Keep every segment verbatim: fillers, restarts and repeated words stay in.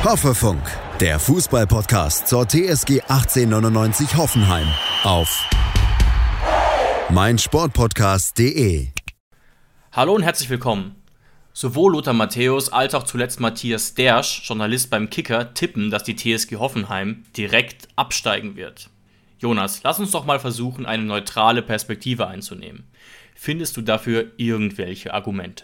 Hoffefunk, der Fußball-Podcast zur T S G achtzehnhundertneunundneunzig Hoffenheim auf meinsportpodcast punkt de. Hallo und herzlich willkommen. Sowohl Lothar Matthäus als auch zuletzt Matthias Dersch, Journalist beim Kicker, tippen, dass die T S G Hoffenheim direkt absteigen wird. Jonas, lass uns doch mal versuchen, eine neutrale Perspektive einzunehmen. Findest du dafür irgendwelche Argumente?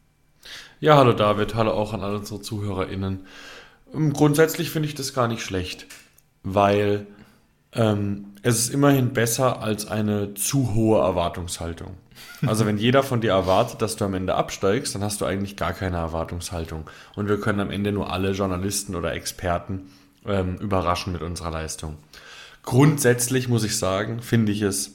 Ja, hallo David, hallo auch an alle unsere ZuhörerInnen. Grundsätzlich finde ich das gar nicht schlecht, weil ähm, es ist immerhin besser als eine zu hohe Erwartungshaltung. Also wenn jeder von dir erwartet, dass du am Ende absteigst, dann hast du eigentlich gar keine Erwartungshaltung. Und wir können am Ende nur alle Journalisten oder Experten ähm, überraschen mit unserer Leistung. Grundsätzlich muss ich sagen, finde ich es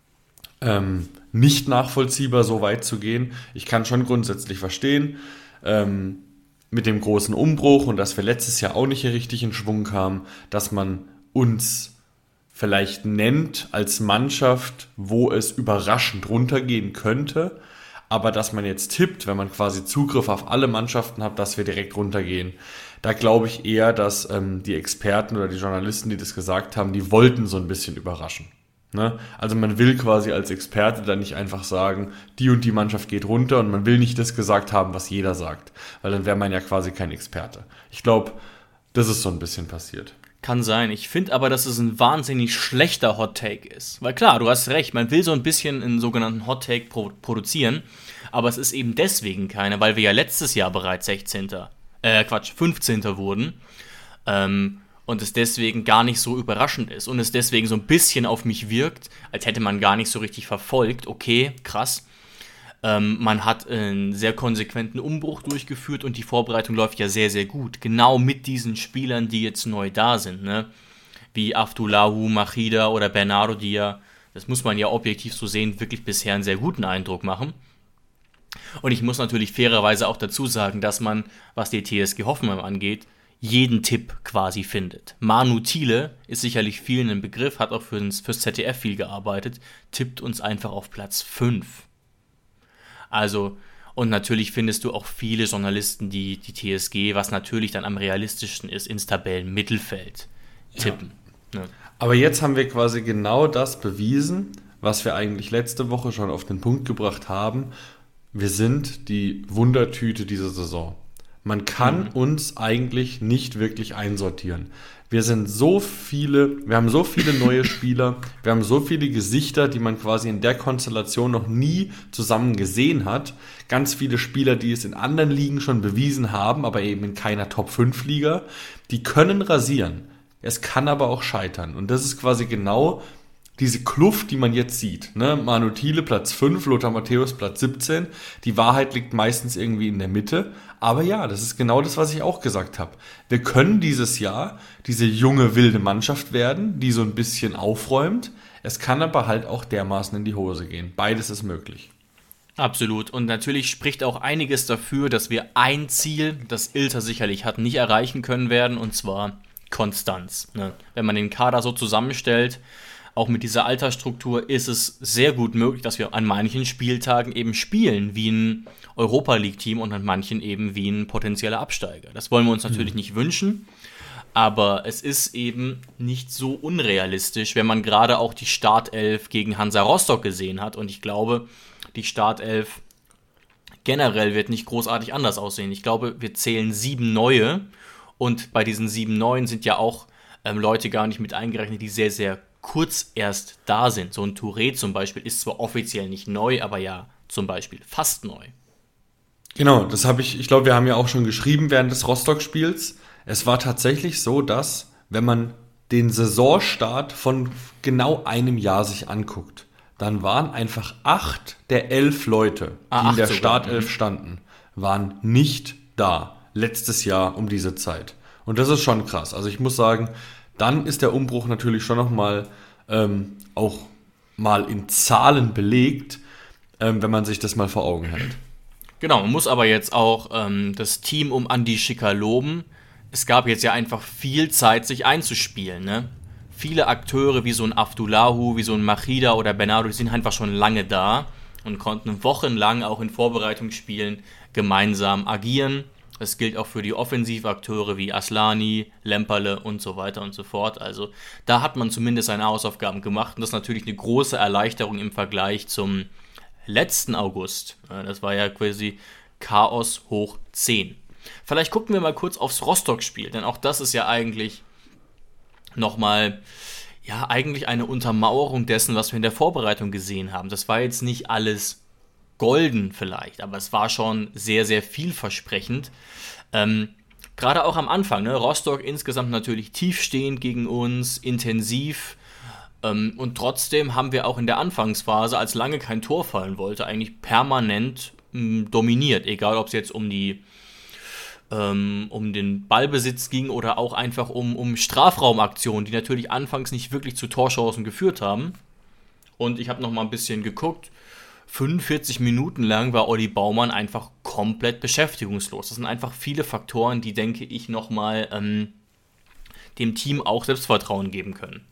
ähm, nicht nachvollziehbar, so weit zu gehen. Ich kann schon grundsätzlich verstehen, ähm, mit dem großen Umbruch und dass wir letztes Jahr auch nicht hier richtig in Schwung kamen, dass man uns vielleicht nennt als Mannschaft, wo es überraschend runtergehen könnte, aber dass man jetzt tippt, wenn man quasi Zugriff auf alle Mannschaften hat, dass wir direkt runtergehen. Da glaube ich eher, dass ähm, die Experten oder die Journalisten, die das gesagt haben, die wollten so ein bisschen überraschen. Ne? Also man will quasi als Experte dann nicht einfach sagen, die und die Mannschaft geht runter und man will nicht das gesagt haben, was jeder sagt, weil dann wäre man ja quasi kein Experte. Ich glaube, das ist so ein bisschen passiert. Kann sein. Ich finde aber, dass es ein wahnsinnig schlechter Hot-Take ist. Weil klar, du hast recht, man will so ein bisschen einen sogenannten Hot-Take pro- produzieren, aber es ist eben deswegen keiner, weil wir ja letztes Jahr bereits sechzehnten Äh, Quatsch, fünfzehnten wurden. Ähm, und es deswegen gar nicht so überraschend ist und es deswegen so ein bisschen auf mich wirkt, als hätte man gar nicht so richtig verfolgt. Okay, krass. Ähm, man hat einen sehr konsequenten Umbruch durchgeführt und die Vorbereitung läuft ja sehr, sehr gut. Genau mit diesen Spielern, die jetzt neu da sind, ne? Wie Aftulahu, Machida oder Bernardo, die ja, das muss man ja objektiv so sehen, wirklich bisher einen sehr guten Eindruck machen. Und ich muss natürlich fairerweise auch dazu sagen, dass man, was die T S G Hoffenheim angeht, jeden Tipp quasi findet. Manu Thiele ist sicherlich vielen ein Begriff, hat auch fürs, fürs Z D F viel gearbeitet, tippt uns einfach auf Platz fünf. Also, und natürlich findest du auch viele Journalisten, die die T S G, was natürlich dann am realistischsten ist, ins Tabellenmittelfeld tippen. Ja. Ne? Aber jetzt haben wir quasi genau das bewiesen, was wir eigentlich letzte Woche schon auf den Punkt gebracht haben. Wir sind die Wundertüte dieser Saison. Man kann mhm. uns eigentlich nicht wirklich einsortieren. Wir sind so viele, wir haben so viele neue Spieler, wir haben so viele Gesichter, die man quasi in der Konstellation noch nie zusammen gesehen hat. Ganz viele Spieler, die es in anderen Ligen schon bewiesen haben, aber eben in keiner Top fünf Liga. Die können rasieren. Es kann aber auch scheitern. Und das ist quasi genau diese Kluft, die man jetzt sieht. Ne? Manu Thiele Platz fünf, Lothar Matthäus Platz siebzehn. Die Wahrheit liegt meistens irgendwie in der Mitte. Aber ja, das ist genau das, was ich auch gesagt habe. Wir können dieses Jahr diese junge, wilde Mannschaft werden, die so ein bisschen aufräumt. Es kann aber halt auch dermaßen in die Hose gehen. Beides ist möglich. Absolut. Und natürlich spricht auch einiges dafür, dass wir ein Ziel, das Ilter sicherlich hat, nicht erreichen können werden, und zwar Konstanz. Ne? Wenn man den Kader so zusammenstellt, auch mit dieser Altersstruktur, ist es sehr gut möglich, dass wir an manchen Spieltagen eben spielen wie ein Europa-League-Team und an manchen eben wie ein potenzieller Absteiger. Das wollen wir uns natürlich mhm. nicht wünschen, aber es ist eben nicht so unrealistisch, wenn man gerade auch die Startelf gegen Hansa Rostock gesehen hat. Und ich glaube, die Startelf generell wird nicht großartig anders aussehen. Ich glaube, wir zählen sieben neue und bei diesen sieben neuen sind ja auch ähm, Leute gar nicht mit eingerechnet, die sehr, sehr kurz erst da sind. So ein Touré zum Beispiel ist zwar offiziell nicht neu, aber ja zum Beispiel fast neu. Genau, das habe ich, ich glaube, wir haben ja auch schon geschrieben während des Rostock-Spiels. Es war tatsächlich so, dass, wenn man den Saisonstart von genau einem Jahr sich anguckt, dann waren einfach acht der elf Leute, die ah, in der sogar. Startelf standen, waren nicht da letztes Jahr um diese Zeit. Und das ist schon krass. Also ich muss sagen, dann ist der Umbruch natürlich schon nochmal ähm, auch mal in Zahlen belegt, ähm, wenn man sich das mal vor Augen hält. Genau, man muss aber jetzt auch ähm, das Team um Andi Schicker loben. Es gab jetzt ja einfach viel Zeit, sich einzuspielen. Ne? Viele Akteure wie so ein Aftulahu, wie so ein Machida oder Bernardo, die sind einfach schon lange da und konnten wochenlang auch in Vorbereitungsspielen gemeinsam agieren Das gilt auch für die Offensivakteure wie Aslani, Lemperle und so weiter und so fort. Also da hat man zumindest seine Hausaufgaben gemacht und das ist natürlich eine große Erleichterung im Vergleich zum letzten August. Das war ja quasi Chaos hoch zehn. Vielleicht gucken wir mal kurz aufs Rostock-Spiel, denn auch das ist ja eigentlich nochmal, ja, eigentlich eine Untermauerung dessen, was wir in der Vorbereitung gesehen haben. Das war jetzt nicht alles golden vielleicht, aber es war schon sehr, sehr vielversprechend. Ähm, gerade auch am Anfang, ne? Rostock insgesamt natürlich tiefstehend gegen uns, intensiv. Ähm, und trotzdem haben wir auch in der Anfangsphase, als lange kein Tor fallen wollte, eigentlich permanent mh, dominiert. Egal, ob es jetzt um die ähm, um den Ballbesitz ging oder auch einfach um, um Strafraumaktionen, die natürlich anfangs nicht wirklich zu Torchancen geführt haben. Und ich habe noch mal ein bisschen geguckt. fünfundvierzig Minuten lang war Olli Baumann einfach komplett beschäftigungslos. Das sind einfach viele Faktoren, die, denke ich, nochmal ähm, dem Team auch Selbstvertrauen geben können.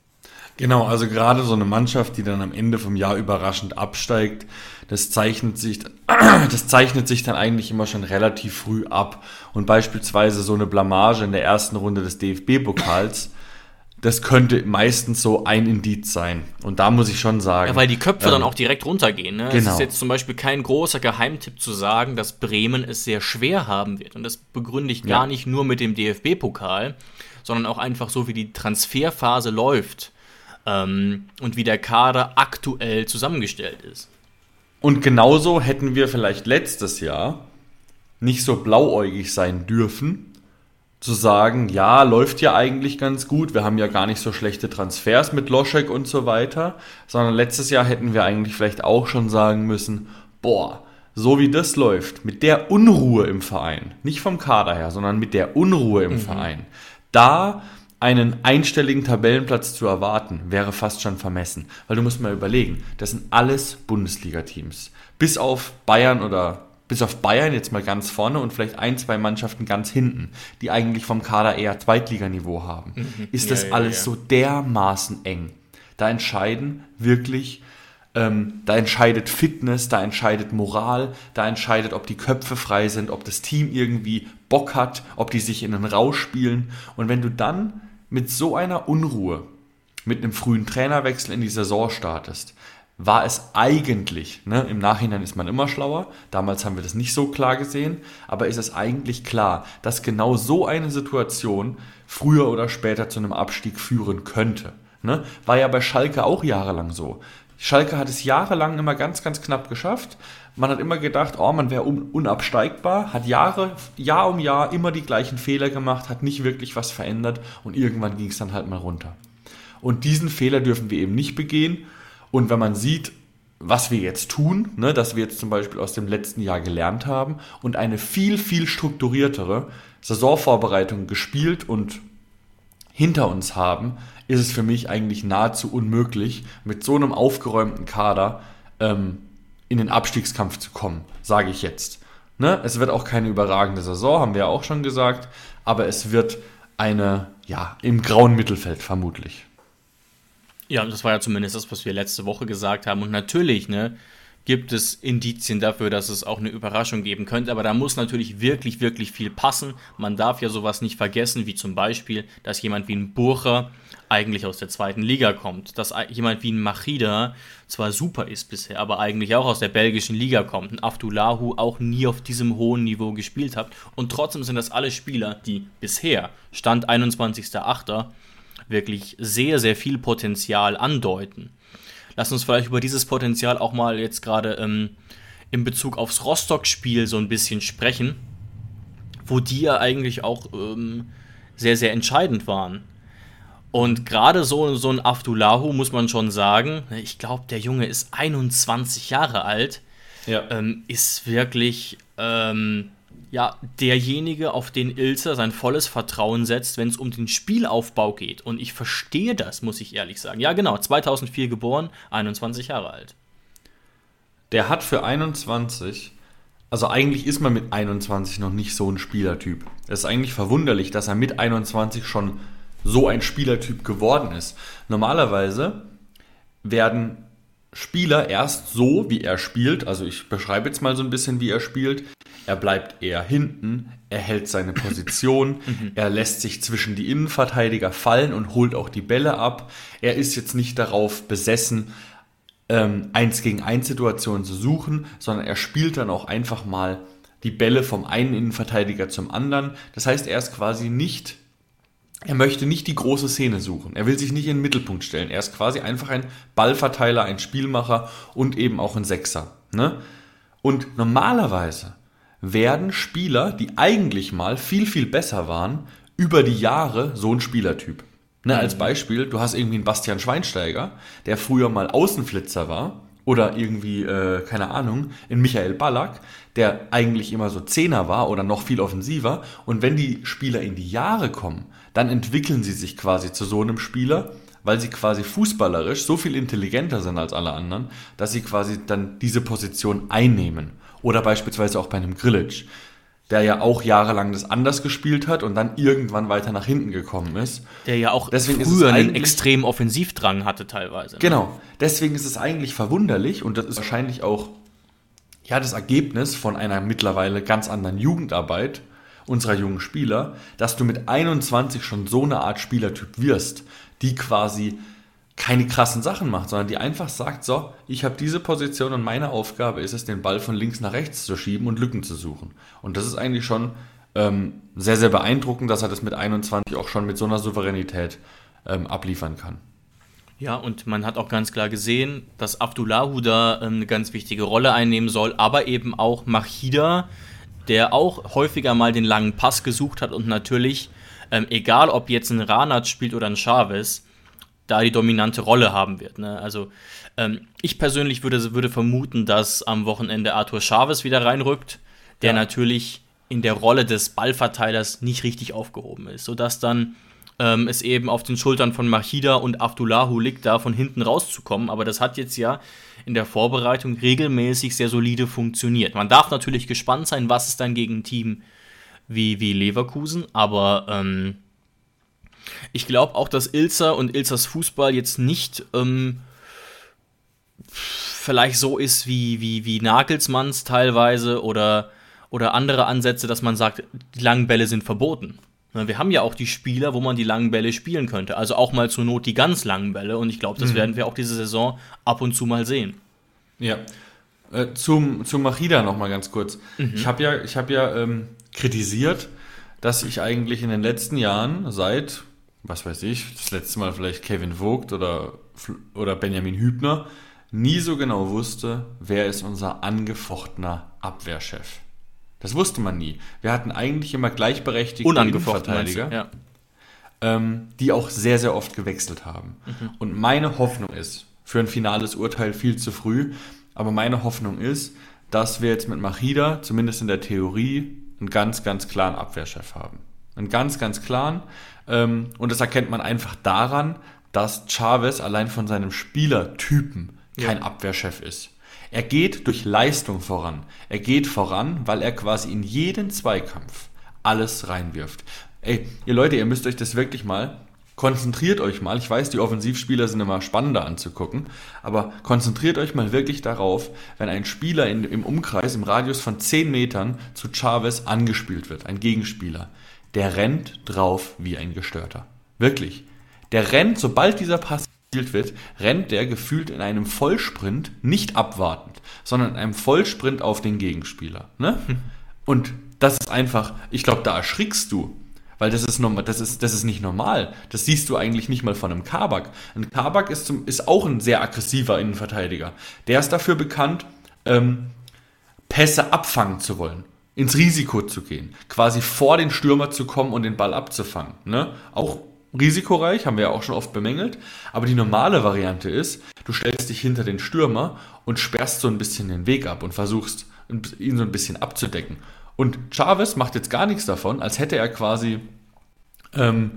Genau, also gerade so eine Mannschaft, die dann am Ende vom Jahr überraschend absteigt, das zeichnet sich, das zeichnet sich dann eigentlich immer schon relativ früh ab. Und beispielsweise so eine Blamage in der ersten Runde des D F B-Pokals, das könnte meistens so ein Indiz sein. Und da muss ich schon sagen... Ja, weil die Köpfe ähm, dann auch direkt runtergehen. Ne? Genau. Es ist jetzt zum Beispiel kein großer Geheimtipp zu sagen, dass Bremen es sehr schwer haben wird. Und das begründe ich gar Ja. nicht nur mit dem D F B-Pokal, sondern auch einfach so, wie die Transferphase läuft ähm, und wie der Kader aktuell zusammengestellt ist. Und genauso hätten wir vielleicht letztes Jahr nicht so blauäugig sein dürfen, zu sagen, ja, läuft ja eigentlich ganz gut, wir haben ja gar nicht so schlechte Transfers mit Loschek und so weiter, sondern letztes Jahr hätten wir eigentlich vielleicht auch schon sagen müssen, boah, so wie das läuft, mit der Unruhe im Verein, nicht vom Kader her, sondern mit der Unruhe im mhm. Verein, da einen einstelligen Tabellenplatz zu erwarten, wäre fast schon vermessen. Weil du musst mal überlegen, das sind alles Bundesliga-Teams. Bis auf Bayern oder bis auf Bayern jetzt mal ganz vorne und vielleicht ein, zwei Mannschaften ganz hinten, die eigentlich vom Kader eher Zweitliganiveau haben, mhm. ist das ja, ja, alles ja. so dermaßen eng. Da entscheiden wirklich, ähm, da entscheidet Fitness, da entscheidet Moral, da entscheidet, ob die Köpfe frei sind, ob das Team irgendwie Bock hat, ob die sich in einen Rausch spielen. Und wenn du dann mit so einer Unruhe, mit einem frühen Trainerwechsel in die Saison startest, war es eigentlich, ne, im Nachhinein ist man immer schlauer, damals haben wir das nicht so klar gesehen, aber ist es eigentlich klar, dass genau so eine Situation früher oder später zu einem Abstieg führen könnte. Ne? War ja bei Schalke auch jahrelang so. Schalke hat es jahrelang immer ganz, ganz knapp geschafft. Man hat immer gedacht, oh, man wäre un- unabsteigbar, hat Jahre, Jahr um Jahr immer die gleichen Fehler gemacht, hat nicht wirklich was verändert und irgendwann ging es dann halt mal runter. Und diesen Fehler dürfen wir eben nicht begehen. Und wenn man sieht, was wir jetzt tun, ne, dass wir jetzt zum Beispiel aus dem letzten Jahr gelernt haben und eine viel, viel strukturiertere Saisonvorbereitung gespielt und hinter uns haben, ist es für mich eigentlich nahezu unmöglich, mit so einem aufgeräumten Kader ähm, in den Abstiegskampf zu kommen, sage ich jetzt. Ne? Es wird auch keine überragende Saison, haben wir ja auch schon gesagt, aber es wird eine, ja, im grauen Mittelfeld vermutlich. Ja, das war ja zumindest das, was wir letzte Woche gesagt haben. Und natürlich, ne, gibt es Indizien dafür, dass es auch eine Überraschung geben könnte. Aber da muss natürlich wirklich, wirklich viel passen. Man darf ja sowas nicht vergessen, wie zum Beispiel, dass jemand wie ein Burcher eigentlich aus der zweiten Liga kommt. Dass jemand wie ein Machida zwar super ist bisher, aber eigentlich auch aus der belgischen Liga kommt. Ein Aftulahu auch nie auf diesem hohen Niveau gespielt hat. Und trotzdem sind das alle Spieler, die bisher, Stand einundzwanzigster achter wirklich sehr, sehr viel Potenzial andeuten. Lass uns vielleicht über dieses Potenzial auch mal jetzt gerade ähm, in Bezug aufs Rostock-Spiel so ein bisschen sprechen, wo die ja eigentlich auch ähm, sehr, sehr entscheidend waren. Und gerade so, so ein Aftulahu muss man schon sagen, ich glaube, der Junge ist einundzwanzig Jahre alt, ja. ähm, ist wirklich ähm, ja, derjenige, auf den Ilse sein volles Vertrauen setzt, wenn es um den Spielaufbau geht. Und ich verstehe das, muss ich ehrlich sagen. Ja, genau, zweitausendvier geboren, einundzwanzig Jahre alt. Der hat für einundzwanzig, also eigentlich ist man mit einundzwanzig noch nicht so ein Spielertyp. Es ist eigentlich verwunderlich, dass er mit einundzwanzig schon so ein Spielertyp geworden ist. Normalerweise werden Spieler erst so, wie er spielt, also ich beschreibe jetzt mal so ein bisschen, wie er spielt, er bleibt eher hinten, er hält seine Position, er lässt sich zwischen die Innenverteidiger fallen und holt auch die Bälle ab. Er ist jetzt nicht darauf besessen, ähm, eins gegen eins Situationen zu suchen, sondern er spielt dann auch einfach mal die Bälle vom einen Innenverteidiger zum anderen. Das heißt, er ist quasi nicht, er möchte nicht die große Szene suchen. Er will sich nicht in den Mittelpunkt stellen. Er ist quasi einfach ein Ballverteiler, ein Spielmacher und eben auch ein Sechser. Ne? Und normalerweise werden Spieler, die eigentlich mal viel, viel besser waren, über die Jahre so ein Spielertyp. Ne, als Beispiel, du hast irgendwie einen Bastian Schweinsteiger, der früher mal Außenflitzer war, oder irgendwie, äh, keine Ahnung, einen Michael Ballack, der eigentlich immer so Zehner war oder noch viel offensiver. Und wenn die Spieler in die Jahre kommen, dann entwickeln sie sich quasi zu so einem Spieler, weil sie quasi fußballerisch so viel intelligenter sind als alle anderen, dass sie quasi dann diese Position einnehmen. Oder beispielsweise auch bei einem Grillitsch, der ja auch jahrelang das anders gespielt hat und dann irgendwann weiter nach hinten gekommen ist. Der ja auch Deswegen früher ist es einen extremen Offensivdrang hatte teilweise. Ne? Genau, deswegen ist es eigentlich verwunderlich und das ist wahrscheinlich auch ja, das Ergebnis von einer mittlerweile ganz anderen Jugendarbeit unserer jungen Spieler, dass du mit einundzwanzig schon so eine Art Spielertyp wirst, die quasi keine krassen Sachen macht, sondern die einfach sagt, so, ich habe diese Position und meine Aufgabe ist es, den Ball von links nach rechts zu schieben und Lücken zu suchen. Und das ist eigentlich schon ähm, sehr, sehr beeindruckend, dass er das mit einundzwanzig auch schon mit so einer Souveränität ähm, abliefern kann. Ja, und man hat auch ganz klar gesehen, dass Abdullahu da ähm, eine ganz wichtige Rolle einnehmen soll, aber eben auch Machida, der auch häufiger mal den langen Pass gesucht hat und natürlich, ähm, egal ob jetzt ein Ranat spielt oder ein Chavez, da die dominante Rolle haben wird. Ne? Also ähm, ich persönlich würde, würde vermuten, dass am Wochenende Arthur Chavez wieder reinrückt, der ja. natürlich in der Rolle des Ballverteilers nicht richtig aufgehoben ist, sodass dann ähm, es eben auf den Schultern von Machida und Abdullahu liegt, da von hinten rauszukommen. Aber das hat jetzt ja in der Vorbereitung regelmäßig sehr solide funktioniert. Man darf natürlich gespannt sein, was es dann gegen ein Team wie, wie Leverkusen, aber ähm, ich glaube auch, dass Ilzer und Ilzers Fußball jetzt nicht ähm, vielleicht so ist wie, wie, wie Nagelsmanns teilweise oder, oder andere Ansätze, dass man sagt, die langen Bälle sind verboten. Wir haben ja auch die Spieler, wo man die langen Bälle spielen könnte. Also auch mal zur Not die ganz langen Bälle. Und ich glaube, das mhm. werden wir auch diese Saison ab und zu mal sehen. Ja. Äh, zum, zum Machida noch mal ganz kurz. Mhm. Ich habe ja, ich hab ja ähm, kritisiert, dass ich eigentlich in den letzten Jahren seit was weiß ich, das letzte Mal vielleicht Kevin Vogt oder, oder Benjamin Hübner, nie so genau wusste, wer ist unser angefochtener Abwehrchef. Das wusste man nie. Wir hatten eigentlich immer gleichberechtigte Innenverteidiger, ja. ähm, die auch sehr, sehr oft gewechselt haben. Mhm. Und meine Hoffnung ist, für ein finales Urteil viel zu früh, aber meine Hoffnung ist, dass wir jetzt mit Machida, zumindest in der Theorie, einen ganz, ganz klaren Abwehrchef haben. Einen ganz, ganz klaren. Und das erkennt man einfach daran, dass Chavez allein von seinem Spielertypen kein ja. Abwehrchef ist. Er geht durch Leistung voran. Er geht voran, weil er quasi in jeden Zweikampf alles reinwirft. Ey, ihr Leute, ihr müsst euch das wirklich mal, konzentriert euch mal, ich weiß, die Offensivspieler sind immer spannender anzugucken, aber konzentriert euch mal wirklich darauf, wenn ein Spieler in, im Umkreis, im Radius von zehn Metern zu Chavez angespielt wird, ein Gegenspieler. Der rennt drauf wie ein Gestörter. Wirklich. Der rennt, sobald dieser Pass gespielt wird, rennt der gefühlt in einem Vollsprint, nicht abwartend, sondern in einem Vollsprint auf den Gegenspieler. Ne? Und das ist einfach, ich glaube, da erschrickst du. Weil das ist, normal, das, ist, das ist nicht normal. Das siehst du eigentlich nicht mal von einem Kabak. Ein Kabak ist, zum, ist auch ein sehr aggressiver Innenverteidiger. Der ist dafür bekannt, ähm, Pässe abfangen zu wollen. Ins Risiko zu gehen, quasi vor den Stürmer zu kommen und den Ball abzufangen. Ne? Auch risikoreich, haben wir ja auch schon oft bemängelt, aber die normale Variante ist, du stellst dich hinter den Stürmer und sperrst so ein bisschen den Weg ab und versuchst, ihn so ein bisschen abzudecken. Und Chavez macht jetzt gar nichts davon, als hätte er quasi ähm,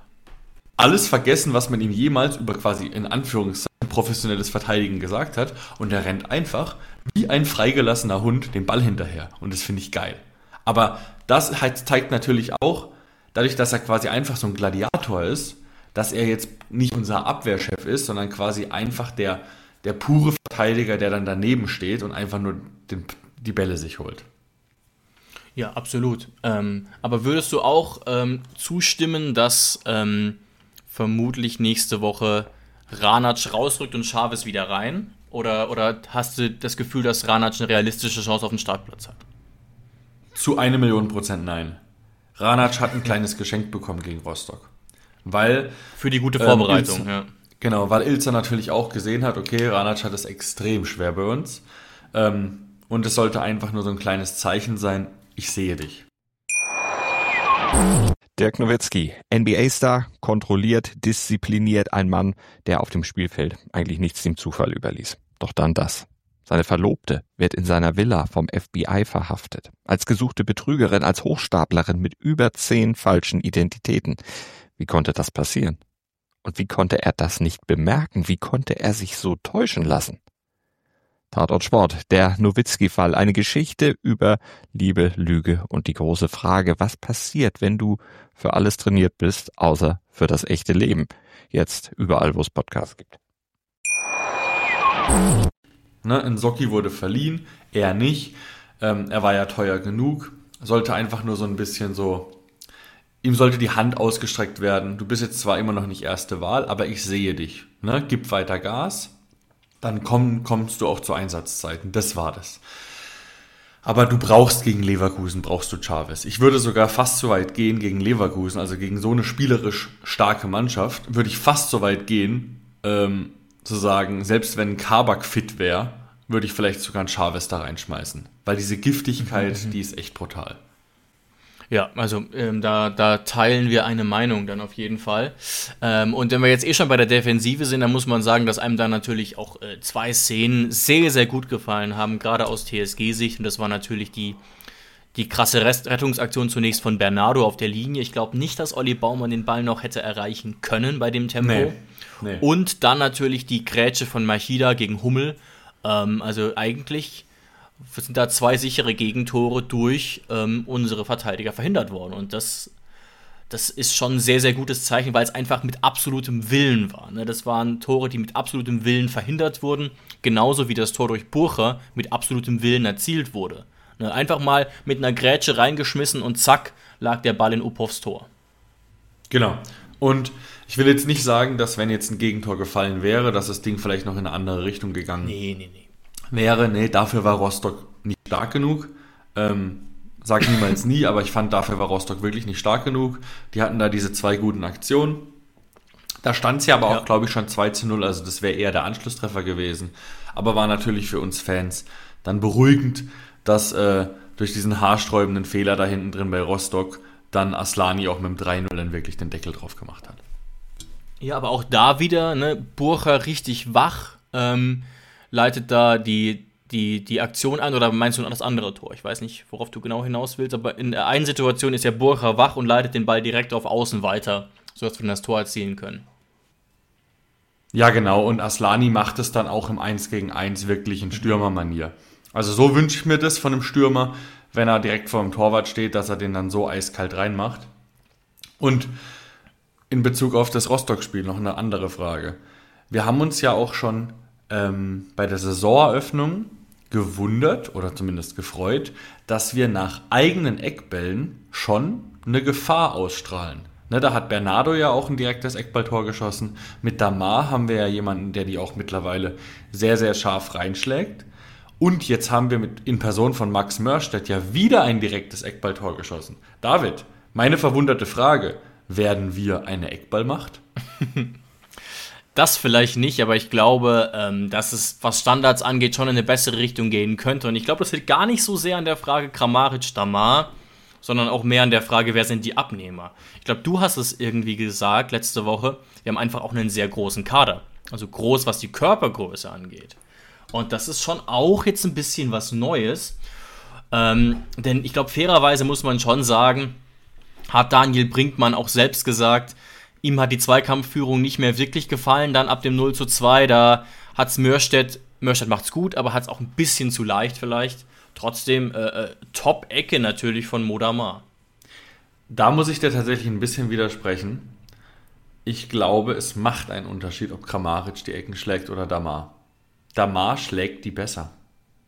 alles vergessen, was man ihm jemals über quasi in Anführungszeichen professionelles Verteidigen gesagt hat, und er rennt einfach wie ein freigelassener Hund den Ball hinterher, und das finde ich geil. Aber das halt zeigt natürlich auch, dadurch, dass er quasi einfach so ein Gladiator ist, dass er jetzt nicht unser Abwehrchef ist, sondern quasi einfach der, der pure Verteidiger, der dann daneben steht und einfach nur den, die Bälle sich holt. Ja, absolut. Ähm, aber würdest du auch ähm, zustimmen, dass ähm, vermutlich nächste Woche Ranac rausrückt und Chavez wieder rein? Oder, oder hast du das Gefühl, dass Ranac eine realistische Chance auf den Startplatz hat? Zu eine Million Prozent nein. Ranac hat ein kleines Geschenk bekommen gegen Rostock. Weil Für die gute Vorbereitung, ähm, Ilz, ja. Genau, weil Ilzer natürlich auch gesehen hat, okay, Ranac hat es extrem schwer bei uns. Ähm, und es sollte einfach nur so ein kleines Zeichen sein, ich sehe dich. Dirk Nowitzki, N B A-Star, kontrolliert, diszipliniert, ein Mann, der auf dem Spielfeld eigentlich nichts dem Zufall überließ. Doch dann das. Seine Verlobte wird in seiner Villa vom F B I verhaftet. Als gesuchte Betrügerin, als Hochstaplerin mit über zehn falschen Identitäten. Wie konnte das passieren? Und wie konnte er das nicht bemerken? Wie konnte er sich so täuschen lassen? Tatort Sport, der Nowitzki-Fall, eine Geschichte über Liebe, Lüge und die große Frage, was passiert, wenn du für alles trainiert bist, außer für das echte Leben. Jetzt überall, wo es Podcasts gibt. Ne, Nsocki wurde verliehen, er nicht. Ähm, er war ja teuer genug, sollte einfach nur so ein bisschen so, ihm sollte die Hand ausgestreckt werden. Du bist jetzt zwar immer noch nicht erste Wahl, aber ich sehe dich. Ne? Gib weiter Gas. Dann komm, kommst du auch zu Einsatzzeiten. Das war das. Aber du brauchst gegen Leverkusen, brauchst du Chavez. Ich würde sogar fast so weit gehen gegen Leverkusen, also gegen so eine spielerisch starke Mannschaft, würde ich fast so weit gehen, ähm, zu sagen, selbst wenn Kabak fit wäre, würde ich vielleicht sogar einen Chavez da reinschmeißen. Weil diese Giftigkeit, mhm. die ist echt brutal. Ja, also ähm, da, da teilen wir eine Meinung dann auf jeden Fall. Ähm, und wenn wir jetzt eh schon bei der Defensive sind, dann muss man sagen, dass einem da natürlich auch äh, zwei Szenen sehr, sehr gut gefallen haben, gerade aus T S G-Sicht. Und das war natürlich die, die krasse Rest- Rettungsaktion zunächst von Bernardo auf der Linie. Ich glaube nicht, dass Olli Baumann den Ball noch hätte erreichen können bei dem Tempo. Nee, nee. Und dann natürlich die Grätsche von Machida gegen Hummel. Ähm, also eigentlich sind da zwei sichere Gegentore durch ähm, unsere Verteidiger verhindert worden. Und das, das ist schon ein sehr, sehr gutes Zeichen, weil es einfach mit absolutem Willen war. Ne? Das waren Tore, die mit absolutem Willen verhindert wurden, genauso wie das Tor durch Burcher mit absolutem Willen erzielt wurde. Ne? Einfach mal mit einer Grätsche reingeschmissen und zack, lag der Ball in Upovs Tor. Genau. Und ich will jetzt nicht sagen, dass wenn jetzt ein Gegentor gefallen wäre, dass das Ding vielleicht noch in eine andere Richtung gegangen wäre. Nee, nee, nee. Wäre, nee, dafür war Rostock nicht stark genug. Ähm, sag niemals nie, aber ich fand, dafür war Rostock wirklich nicht stark genug. Die hatten da diese zwei guten Aktionen. Da stand es ja aber auch, ja. glaube ich, schon zwei zu null, also das wäre eher der Anschlusstreffer gewesen. Aber war natürlich für uns Fans dann beruhigend, dass äh, durch diesen haarsträubenden Fehler da hinten drin bei Rostock dann Aslani auch mit dem drei null dann wirklich den Deckel drauf gemacht hat. Ja, aber auch da wieder, ne, Burcher richtig wach, ähm, leitet da die, die, die Aktion ein, oder meinst du das andere Tor? Ich weiß nicht, worauf du genau hinaus willst, aber in der einen Situation ist ja Burcher wach und leitet den Ball direkt auf Außen weiter, sodass wir dann das Tor erzielen können. Ja, genau, und Aslani macht es dann auch im eins gegen eins wirklich in Stürmermanier. Also so wünsche ich mir das von einem Stürmer, wenn er direkt vor dem Torwart steht, dass er den dann so eiskalt reinmacht. Und in Bezug auf das Rostock-Spiel noch eine andere Frage. Wir haben uns ja auch schon ähm, bei der Saisoneröffnung gewundert oder zumindest gefreut, dass wir nach eigenen Eckbällen schon eine Gefahr ausstrahlen. Ne, da hat Bernardo ja auch ein direktes Eckballtor geschossen. Mit Damar haben wir ja jemanden, der die auch mittlerweile sehr, sehr scharf reinschlägt. Und jetzt haben wir mit, in Person von Max Mörstedt ja wieder ein direktes Eckballtor geschossen. David, meine verwunderte Frage, werden wir eine Eckballmacht? Das vielleicht nicht, aber ich glaube, ähm, dass es, was Standards angeht, schon in eine bessere Richtung gehen könnte. Und ich glaube, das liegt gar nicht so sehr an der Frage Kramaric-Damar, sondern auch mehr an der Frage, wer sind die Abnehmer. Ich glaube, du hast es irgendwie gesagt letzte Woche, wir haben einfach auch einen sehr großen Kader. Also groß, was die Körpergröße angeht. Und das ist schon auch jetzt ein bisschen was Neues. Ähm, denn ich glaube, fairerweise muss man schon sagen, hat Daniel Brinkmann auch selbst gesagt, ihm hat die Zweikampfführung nicht mehr wirklich gefallen, dann ab dem null zu zwei, da hat es Mörstedt, Mörstedt macht's gut, aber hat es auch ein bisschen zu leicht vielleicht. Trotzdem äh, äh, Top-Ecke natürlich von Mo Damar. Da muss ich dir tatsächlich ein bisschen widersprechen. Ich glaube, es macht einen Unterschied, ob Kramaric die Ecken schlägt oder Damar. Damar schlägt die besser.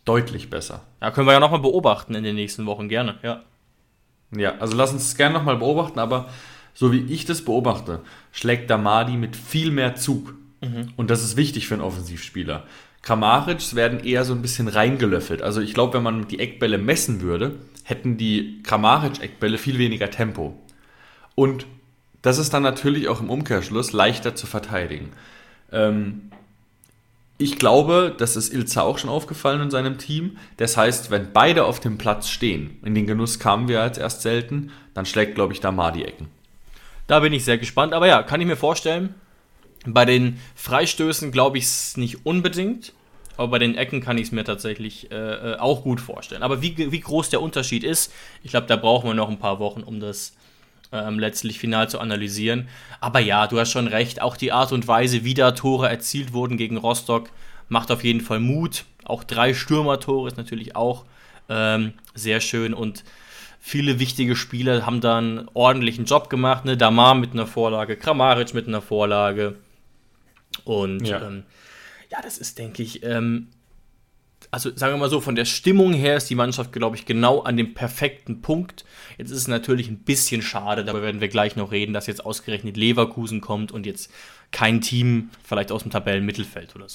Deutlich besser. Ja, können wir ja nochmal beobachten in den nächsten Wochen, gerne, ja. Ja, also lass uns es gerne nochmal beobachten, aber so wie ich das beobachte, schlägt Damadi mit viel mehr Zug. Mhm. Und das ist wichtig für einen Offensivspieler. Kramarics werden eher so ein bisschen reingelöffelt. Also ich glaube, wenn man die Eckbälle messen würde, hätten die Kramaric-Eckbälle viel weniger Tempo. Und das ist dann natürlich auch im Umkehrschluss leichter zu verteidigen. Ähm, ich glaube, das ist Ilza auch schon aufgefallen in seinem Team. Das heißt, wenn beide auf dem Platz stehen, in den Genuss kamen wir jetzt erst selten, dann schlägt, glaube ich, Damadi Ecken. Da bin ich sehr gespannt. Aber ja, kann ich mir vorstellen, bei den Freistößen glaube ich es nicht unbedingt. Aber bei den Ecken kann ich es mir tatsächlich äh, auch gut vorstellen. Aber wie, wie groß der Unterschied ist, ich glaube, da brauchen wir noch ein paar Wochen, um das ähm, letztlich final zu analysieren. Aber ja, du hast schon recht, auch die Art und Weise, wie da Tore erzielt wurden gegen Rostock, macht auf jeden Fall Mut. Auch drei Stürmertore ist natürlich auch ähm, sehr schön. Und viele wichtige Spieler haben da einen ordentlichen Job gemacht. Ne? Damar mit einer Vorlage, Kramaric mit einer Vorlage. Und ja, ähm, ja das ist, denke ich, ähm, also sagen wir mal so, von der Stimmung her ist die Mannschaft, glaube ich, genau an dem perfekten Punkt. Jetzt ist es natürlich ein bisschen schade, darüber werden wir gleich noch reden, dass jetzt ausgerechnet Leverkusen kommt und jetzt kein Team vielleicht aus dem Tabellenmittelfeld oder so.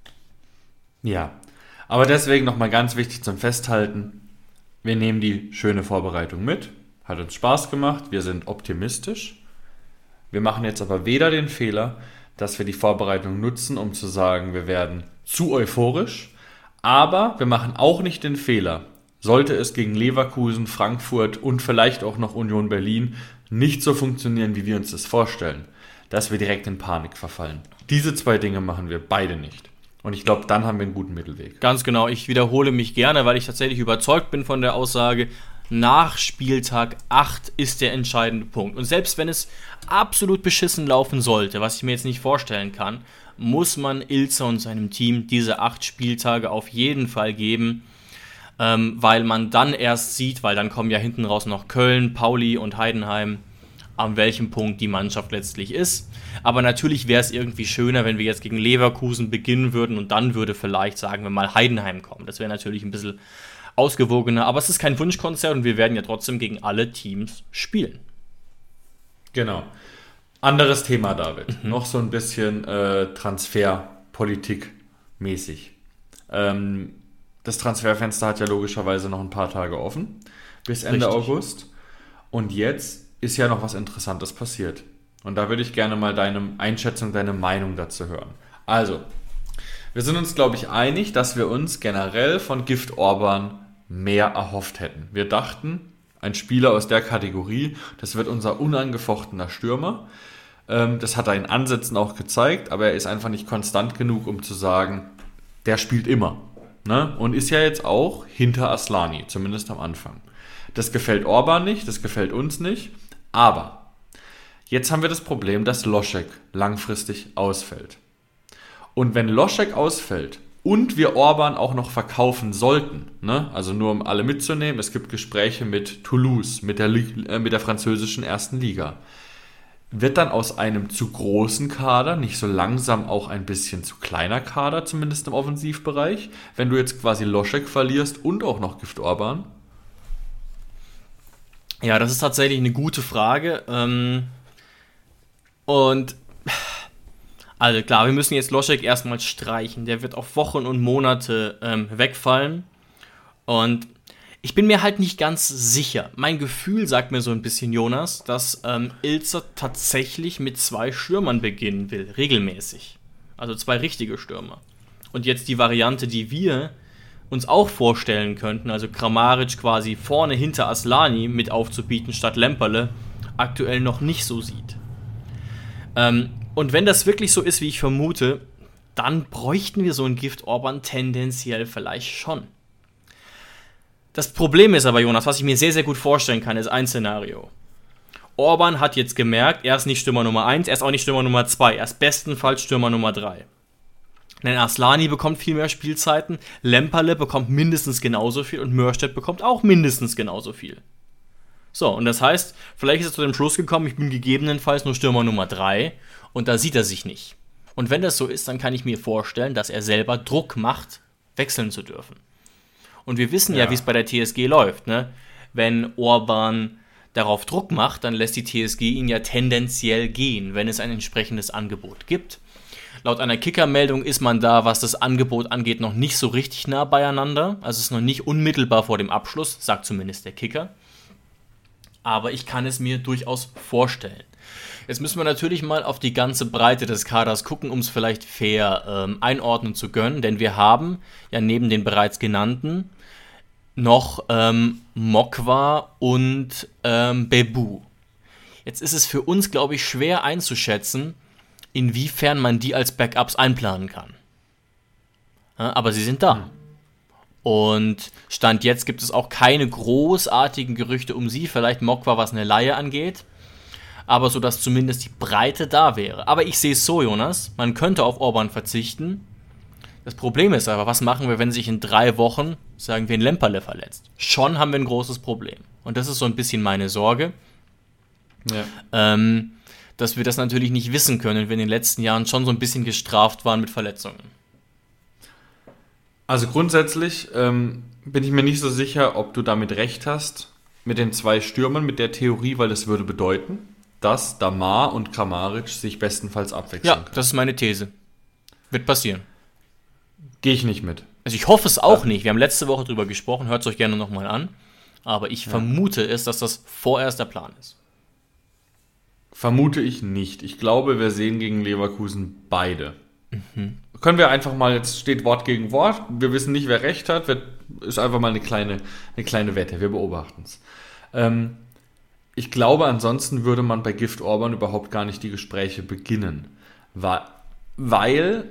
Ja, aber deswegen nochmal ganz wichtig zum Festhalten, wir nehmen die schöne Vorbereitung mit, hat uns Spaß gemacht, wir sind optimistisch. Wir machen jetzt aber weder den Fehler, dass wir die Vorbereitung nutzen, um zu sagen, wir werden zu euphorisch, aber wir machen auch nicht den Fehler, sollte es gegen Leverkusen, Frankfurt und vielleicht auch noch Union Berlin nicht so funktionieren, wie wir uns das vorstellen, dass wir direkt in Panik verfallen. Diese zwei Dinge machen wir beide nicht. Und ich glaube, dann haben wir einen guten Mittelweg. Ganz genau, ich wiederhole mich gerne, weil ich tatsächlich überzeugt bin von der Aussage, nach Spieltag acht ist der entscheidende Punkt. Und selbst wenn es absolut beschissen laufen sollte, was ich mir jetzt nicht vorstellen kann, muss man Ilza und seinem Team diese acht Spieltage auf jeden Fall geben, ähm, weil man dann erst sieht, weil dann kommen ja hinten raus noch Köln, Pauli und Heidenheim, an welchem Punkt die Mannschaft letztlich ist. Aber natürlich wäre es irgendwie schöner, wenn wir jetzt gegen Leverkusen beginnen würden und dann würde vielleicht, sagen wir mal, Heidenheim kommen. Das wäre natürlich ein bisschen ausgewogener, aber es ist kein Wunschkonzert und wir werden ja trotzdem gegen alle Teams spielen. Genau. Anderes Thema, David. Mhm. Noch so ein bisschen äh, Transferpolitik-mäßig. Ähm, das Transferfenster hat ja logischerweise noch ein paar Tage offen, bis Ende Richtig. August. Und jetzt ist ja noch was Interessantes passiert. Und da würde ich gerne mal deine Einschätzung, deine Meinung dazu hören. Also, wir sind uns, glaube ich, einig, dass wir uns generell von Gift Orban mehr erhofft hätten. Wir dachten, ein Spieler aus der Kategorie, das wird unser unangefochtener Stürmer. Ähm, das hat er in Ansätzen auch gezeigt, aber er ist einfach nicht konstant genug, um zu sagen, der spielt immer. Ne? Und ist ja jetzt auch hinter Aslani, zumindest am Anfang. Das gefällt Orban nicht, das gefällt uns nicht, aber jetzt haben wir das Problem, dass Loschek langfristig ausfällt. Und wenn Loschek ausfällt und wir Orban auch noch verkaufen sollten, ne? Also nur um alle mitzunehmen, es gibt Gespräche mit Toulouse, mit der, äh, mit der französischen ersten Liga, wird dann aus einem zu großen Kader nicht so langsam auch ein bisschen zu kleiner Kader, zumindest im Offensivbereich, wenn du jetzt quasi Loschek verlierst und auch noch Gift Orban? Ja, das ist tatsächlich eine gute Frage. Ähm, und also klar, wir müssen jetzt Loschek erstmal streichen. Der wird auf Wochen und Monate ähm, wegfallen. Und ich bin mir halt nicht ganz sicher. Mein Gefühl sagt mir so ein bisschen, Jonas, dass ähm, Ilza tatsächlich mit zwei Stürmern beginnen will, regelmäßig. Also zwei richtige Stürmer. Und jetzt die Variante, die wir uns auch vorstellen könnten, also Kramaric quasi vorne hinter Aslani mit aufzubieten statt Lemperle, aktuell noch nicht so sieht. Ähm, und wenn das wirklich so ist, wie ich vermute, dann bräuchten wir so einen Gift Orban tendenziell vielleicht schon. Das Problem ist aber, Jonas, was ich mir sehr, sehr gut vorstellen kann, ist ein Szenario. Orban hat jetzt gemerkt, er ist nicht Stürmer Nummer eins, er ist auch nicht Stürmer Nummer zwei, er ist bestenfalls Stürmer Nummer drei. Denn Aslani bekommt viel mehr Spielzeiten, Lemperle bekommt mindestens genauso viel und Mörstedt bekommt auch mindestens genauso viel. So, und das heißt, vielleicht ist er zu dem Schluss gekommen, ich bin gegebenenfalls nur Stürmer Nummer drei und da sieht er sich nicht. Und wenn das so ist, dann kann ich mir vorstellen, dass er selber Druck macht, wechseln zu dürfen. Und wir wissen Ja. ja, wie es bei der T S G läuft. Ne? Wenn Orban darauf Druck macht, dann lässt die T S G ihn ja tendenziell gehen, wenn es ein entsprechendes Angebot gibt. Laut einer Kicker-Meldung ist man da, was das Angebot angeht, noch nicht so richtig nah beieinander. Also es ist noch nicht unmittelbar vor dem Abschluss, sagt zumindest der Kicker. Aber ich kann es mir durchaus vorstellen. Jetzt müssen wir natürlich mal auf die ganze Breite des Kaders gucken, um es vielleicht fair ähm, einordnen zu können. Denn wir haben ja neben den bereits genannten noch ähm, Mokwa und ähm, Bebu. Jetzt ist es für uns, glaube ich, schwer einzuschätzen, inwiefern man die als Backups einplanen kann. Ja, aber sie sind da. Und Stand jetzt gibt es auch keine großartigen Gerüchte um sie, vielleicht Mokwa, was eine Leihe angeht, aber so, dass zumindest die Breite da wäre. Aber ich sehe es so, Jonas, man könnte auf Orban verzichten. Das Problem ist aber, was machen wir, wenn sich in drei Wochen, sagen wir, ein Lemperle verletzt? Schon haben wir ein großes Problem. Und das ist so ein bisschen meine Sorge. Ja. Ähm, dass wir das natürlich nicht wissen können, wir in den letzten Jahren schon so ein bisschen gestraft waren mit Verletzungen. Also grundsätzlich ähm, bin ich mir nicht so sicher, ob du damit recht hast, mit den zwei Stürmern, mit der Theorie, weil das würde bedeuten, dass Damar und Kramaric sich bestenfalls abwechseln Ja, können. das ist meine These. Wird passieren. Gehe ich nicht mit. Also ich hoffe es auch nicht. Wir haben letzte Woche drüber gesprochen, hört es euch gerne nochmal an. Aber ich Ja. vermute es, dass das vorerst der Plan ist. Vermute ich nicht. Ich glaube, wir sehen gegen Leverkusen beide. Mhm. Können wir einfach mal, jetzt steht Wort gegen Wort, wir wissen nicht, wer recht hat, wird, ist einfach mal eine kleine, eine kleine Wette, wir beobachten es. Ähm, ich glaube, ansonsten würde man bei Gift Orban überhaupt gar nicht die Gespräche beginnen. Weil, weil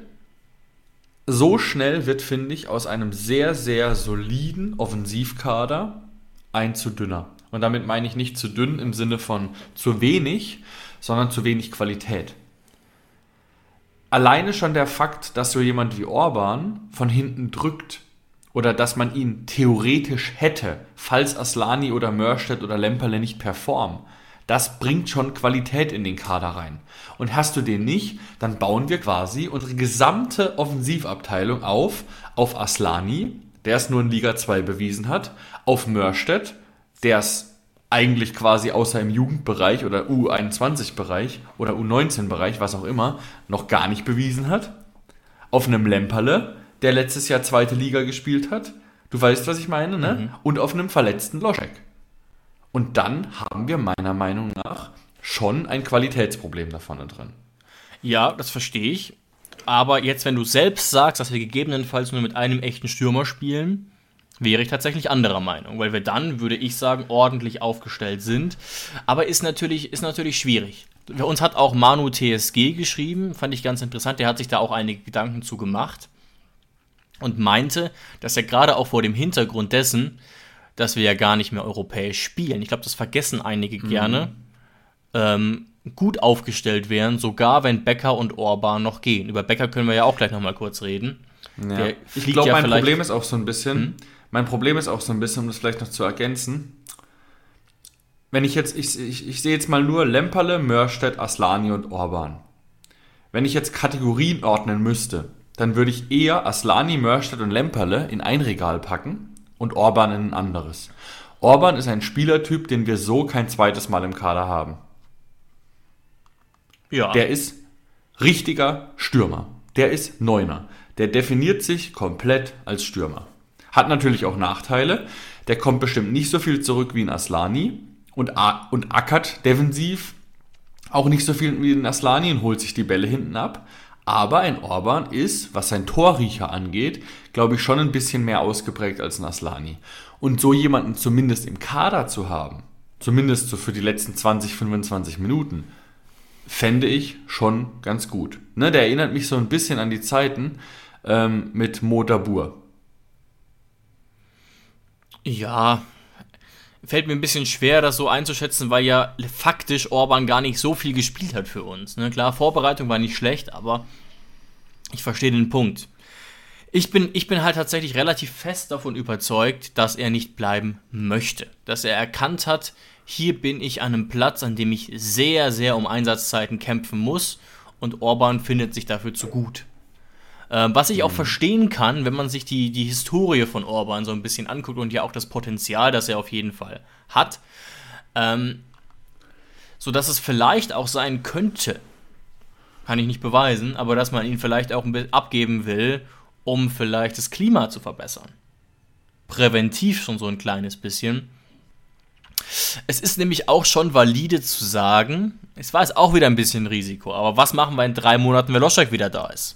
so schnell wird, finde ich, aus einem sehr, sehr soliden Offensivkader ein zu dünner. Und damit meine ich nicht zu dünn im Sinne von zu wenig, sondern zu wenig Qualität. Alleine schon der Fakt, dass so jemand wie Orban von hinten drückt oder dass man ihn theoretisch hätte, falls Aslani oder Mörstedt oder Lemperle nicht performen, das bringt schon Qualität in den Kader rein. Und hast du den nicht, dann bauen wir quasi unsere gesamte Offensivabteilung auf, auf Aslani, der es nur in Liga zwei bewiesen hat, auf Mörstedt, der es eigentlich quasi außer im Jugendbereich oder U einundzwanzig-Bereich oder U neunzehn-Bereich, was auch immer, noch gar nicht bewiesen hat. Auf einem Lemperle, der letztes Jahr zweite Liga gespielt hat. Du weißt, was ich meine, ne? Mhm. Und auf einem verletzten Loschek. Und dann haben wir meiner Meinung nach schon ein Qualitätsproblem da vorne drin. Ja, das verstehe ich. Aber jetzt, wenn du selbst sagst, dass wir gegebenenfalls nur mit einem echten Stürmer spielen, wäre ich tatsächlich anderer Meinung, weil wir dann, würde ich sagen, ordentlich aufgestellt sind. Aber ist natürlich, ist natürlich schwierig. Für uns hat auch Manu T S G geschrieben, fand ich ganz interessant, der hat sich da auch einige Gedanken zu gemacht und meinte, dass er gerade auch vor dem Hintergrund dessen, dass wir ja gar nicht mehr europäisch spielen, ich glaube, das vergessen einige mhm. gerne, ähm, gut aufgestellt wären, sogar wenn Becker und Orban noch gehen. Über Becker können wir ja auch gleich nochmal kurz reden. Ja. Ich glaube, ja mein Problem ist auch so ein bisschen, hm? mein Problem ist auch so ein bisschen, um das vielleicht noch zu ergänzen, wenn ich jetzt, ich, ich, ich sehe jetzt mal nur Lemperle, Mörstedt, Aslani und Orban. Wenn ich jetzt Kategorien ordnen müsste, dann würde ich eher Aslani, Mörstedt und Lemperle in ein Regal packen und Orban in ein anderes. Orban ist ein Spielertyp, den wir so kein zweites Mal im Kader haben. Ja. Der ist richtiger Stürmer. Der ist Neuner. Der definiert sich komplett als Stürmer. Hat natürlich auch Nachteile. Der kommt bestimmt nicht so viel zurück wie ein Aslani und, und ackert defensiv auch nicht so viel wie ein Aslani und holt sich die Bälle hinten ab. Aber ein Orban ist, was sein Torriecher angeht, glaube ich, schon ein bisschen mehr ausgeprägt als ein Aslani. Und so jemanden zumindest im Kader zu haben, zumindest so für die letzten zwanzig, fünfundzwanzig Minuten, fände ich schon ganz gut. Ne, der erinnert mich so ein bisschen an die Zeiten ähm, mit Mo Dabur. Ja, fällt mir ein bisschen schwer, das so einzuschätzen, weil ja faktisch Orban gar nicht so viel gespielt hat für uns. Ne? Klar, Vorbereitung war nicht schlecht, aber ich verstehe den Punkt. Ich bin, ich bin halt tatsächlich relativ fest davon überzeugt, dass er nicht bleiben möchte. Dass er erkannt hat, hier bin ich an einem Platz, an dem ich sehr, sehr um Einsatzzeiten kämpfen muss und Orban findet sich dafür zu gut. Äh, was ich auch verstehen kann, wenn man sich die, die Historie von Orban so ein bisschen anguckt und ja auch das Potenzial, das er auf jeden Fall hat. Ähm, sodass es vielleicht auch sein könnte, kann ich nicht beweisen, aber dass man ihn vielleicht auch ein bisschen abgeben will, um vielleicht das Klima zu verbessern. Präventiv schon so ein kleines bisschen. Es ist nämlich auch schon valide zu sagen, es war jetzt auch wieder ein bisschen Risiko, aber was machen wir in drei Monaten, wenn Loschek wieder da ist?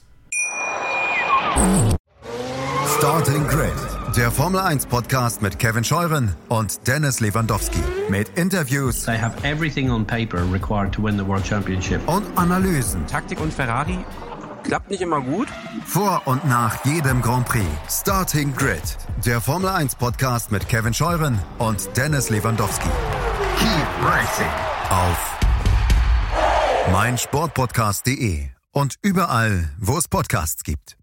Starting Grid, der Formel eins Podcast mit Kevin Scheuren und Dennis Lewandowski. Mit Interviews. They have everything on paper required to win the World Championship. Und Analysen. Taktik und Ferrari klappt nicht immer gut. Vor und nach jedem Grand Prix. Starting Grid, der Formel eins Podcast mit Kevin Scheuren und Dennis Lewandowski. Keep racing auf meinsportpodcast punkt de und überall, wo es Podcasts gibt.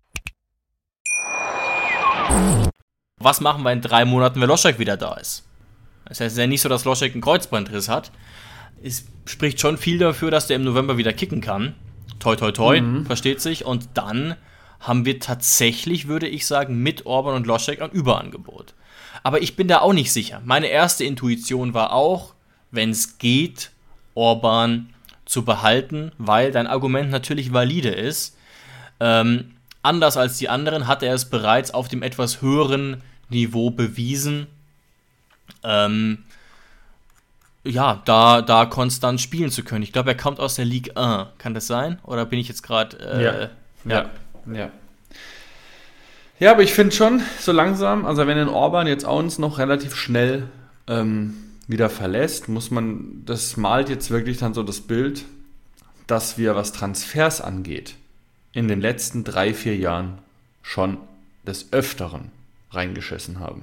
Was machen wir in drei Monaten, wenn Loschek wieder da ist? Das heißt, es ist ja nicht so, dass Loschek einen Kreuzbandriss hat. Es spricht schon viel dafür, dass der im November wieder kicken kann. Toi, toi, toi, mhm. versteht sich. Und dann haben wir tatsächlich, würde ich sagen, mit Orban und Loschek ein Überangebot. Aber ich bin da auch nicht sicher. Meine erste Intuition war auch, wenn es geht, Orban zu behalten, weil dein Argument natürlich valide ist. Ähm, anders als die anderen hat er es bereits auf dem etwas höheren Niveau bewiesen, ähm, ja, da, da konstant spielen zu können. Ich glaube, er kommt aus der Ligue eins. Kann das sein? Oder bin ich jetzt gerade... Äh, ja. ja, ja. Ja, aber ich finde schon, so langsam, also wenn den Orban jetzt uns noch relativ schnell ähm, wieder verlässt, muss man, das malt jetzt wirklich dann so das Bild, dass wir, was Transfers angeht, in den letzten drei, vier Jahren schon des Öfteren reingeschissen haben.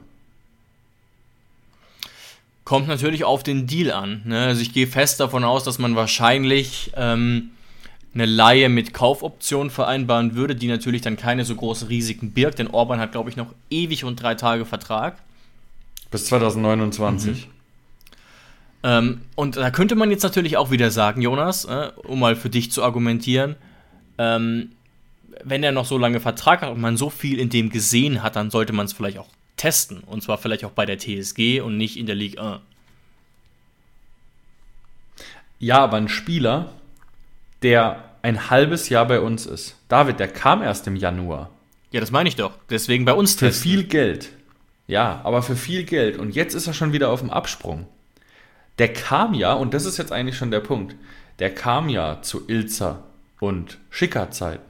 Kommt natürlich auf den Deal an. Ne? Also ich gehe fest davon aus, dass man wahrscheinlich ähm, eine Leihe mit Kaufoption vereinbaren würde, die natürlich dann keine so großen Risiken birgt, denn Orban hat, glaube ich, noch ewig und drei Tage Vertrag. Bis zwanzig neunundzwanzig. Mhm. Ähm, und da könnte man jetzt natürlich auch wieder sagen, Jonas, äh, um mal für dich zu argumentieren, ähm, wenn er noch so lange Vertrag hat und man so viel in dem gesehen hat, dann sollte man es vielleicht auch testen. Und zwar vielleicht auch bei der T S G und nicht in der Ligue eins. Ja, aber ein Spieler, der ein halbes Jahr bei uns ist. David, der kam erst im Januar. Ja, das meine ich doch. Deswegen bei uns testen. Für viel Geld. Ja, aber für viel Geld. Und jetzt ist er schon wieder auf dem Absprung. Der kam ja, und das ist jetzt eigentlich schon der Punkt, der kam ja zu Ilzer und Schicker-Zeiten.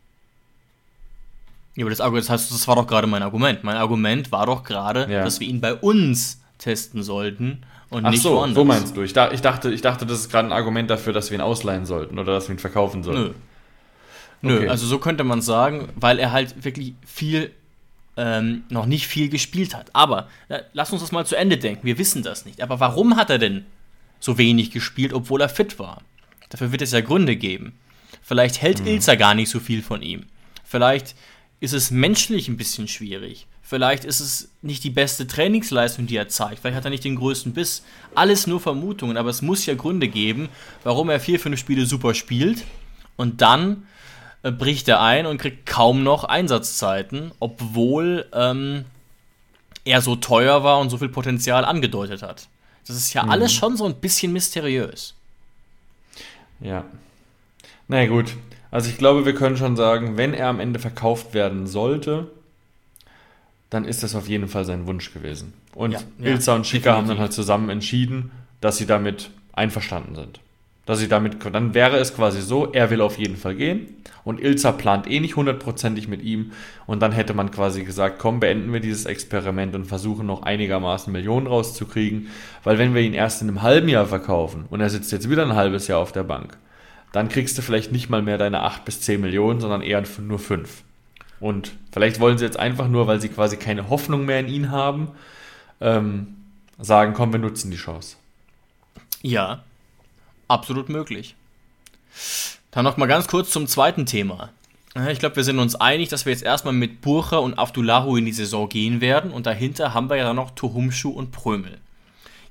Ja, aber das, das, heißt, das war doch gerade mein Argument. Mein Argument war doch gerade, ja. dass wir ihn bei uns testen sollten und Ach nicht so, woanders. so meinst du. Ich, da, ich, dachte, ich dachte, das ist gerade ein Argument dafür, dass wir ihn ausleihen sollten oder dass wir ihn verkaufen sollten. Nö. Okay. Nö, also so könnte man sagen, weil er halt wirklich viel, ähm, noch nicht viel gespielt hat. Aber na, lass uns das mal zu Ende denken. Wir wissen das nicht. Aber warum hat er denn so wenig gespielt, obwohl er fit war? Dafür wird es ja Gründe geben. Vielleicht hält hm. Ilzer gar nicht so viel von ihm. Vielleicht ist es menschlich ein bisschen schwierig. Vielleicht ist es nicht die beste Trainingsleistung, die er zeigt. Vielleicht hat er nicht den größten Biss. Alles nur Vermutungen, aber es muss ja Gründe geben, warum er vier, fünf Spiele super spielt und dann äh, bricht er ein und kriegt kaum noch Einsatzzeiten, obwohl ähm, er so teuer war und so viel Potenzial angedeutet hat. Das ist ja mhm. alles schon so ein bisschen mysteriös. Ja. Na ja, gut. Also ich glaube, wir können schon sagen, wenn er am Ende verkauft werden sollte, dann ist das auf jeden Fall sein Wunsch gewesen. Und ja, ja, Ilzer und Schicker haben dann halt zusammen entschieden, dass sie damit einverstanden sind. Dass sie damit, dann wäre es quasi so, er will auf jeden Fall gehen und Ilzer plant eh nicht hundertprozentig mit ihm und dann hätte man quasi gesagt, komm, beenden wir dieses Experiment und versuchen noch einigermaßen Millionen rauszukriegen, weil wenn wir ihn erst in einem halben Jahr verkaufen und er sitzt jetzt wieder ein halbes Jahr auf der Bank, dann kriegst du vielleicht nicht mal mehr deine acht bis zehn Millionen, sondern eher nur fünf. Und vielleicht wollen sie jetzt einfach nur, weil sie quasi keine Hoffnung mehr in ihn haben, ähm, sagen, komm, wir nutzen die Chance. Ja, absolut möglich. Dann noch mal ganz kurz zum zweiten Thema. Ich glaube, wir sind uns einig, dass wir jetzt erstmal mit Burcher und Avdulahu in die Saison gehen werden und dahinter haben wir ja dann noch Tohumschuh und Prömel.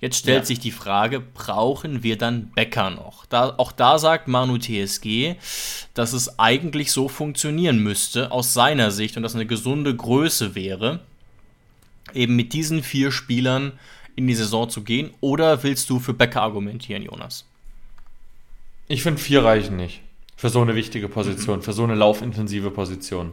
Jetzt stellt Ja. sich die Frage, brauchen wir dann Becker noch? Da, auch da sagt Manu T S G, dass es eigentlich so funktionieren müsste, aus seiner Sicht, und das eine gesunde Größe wäre, eben mit diesen vier Spielern in die Saison zu gehen. Oder willst du für Becker argumentieren, Jonas? Ich finde, vier reichen nicht. Für so eine wichtige Position, mhm. für so eine laufintensive Position.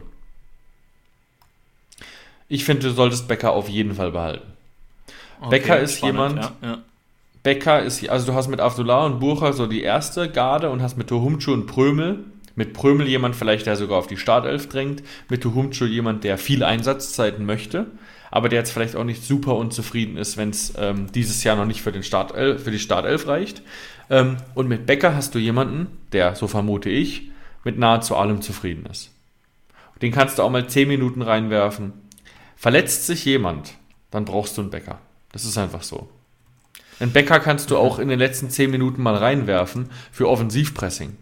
Ich finde, du solltest Becker auf jeden Fall behalten. Okay, Becker ist spannend, jemand, ja, ja. Becker ist, also du hast mit Avdullah und Burcha so die erste Garde und hast mit Tohumcu und Prömel, mit Prömel jemand vielleicht, der sogar auf die Startelf drängt, mit Tohumcu jemand, der viel Einsatzzeiten möchte, aber der jetzt vielleicht auch nicht super unzufrieden ist, wenn es ähm, dieses Jahr noch nicht für, den Startelf, für die Startelf reicht. Ähm, und mit Becker hast du jemanden, der, so vermute ich, mit nahezu allem zufrieden ist. Den kannst du auch mal zehn Minuten reinwerfen. Verletzt sich jemand, dann brauchst du einen Becker. Das ist einfach so. Einen Becker kannst du auch in den letzten zehn Minuten mal reinwerfen für Offensivpressing.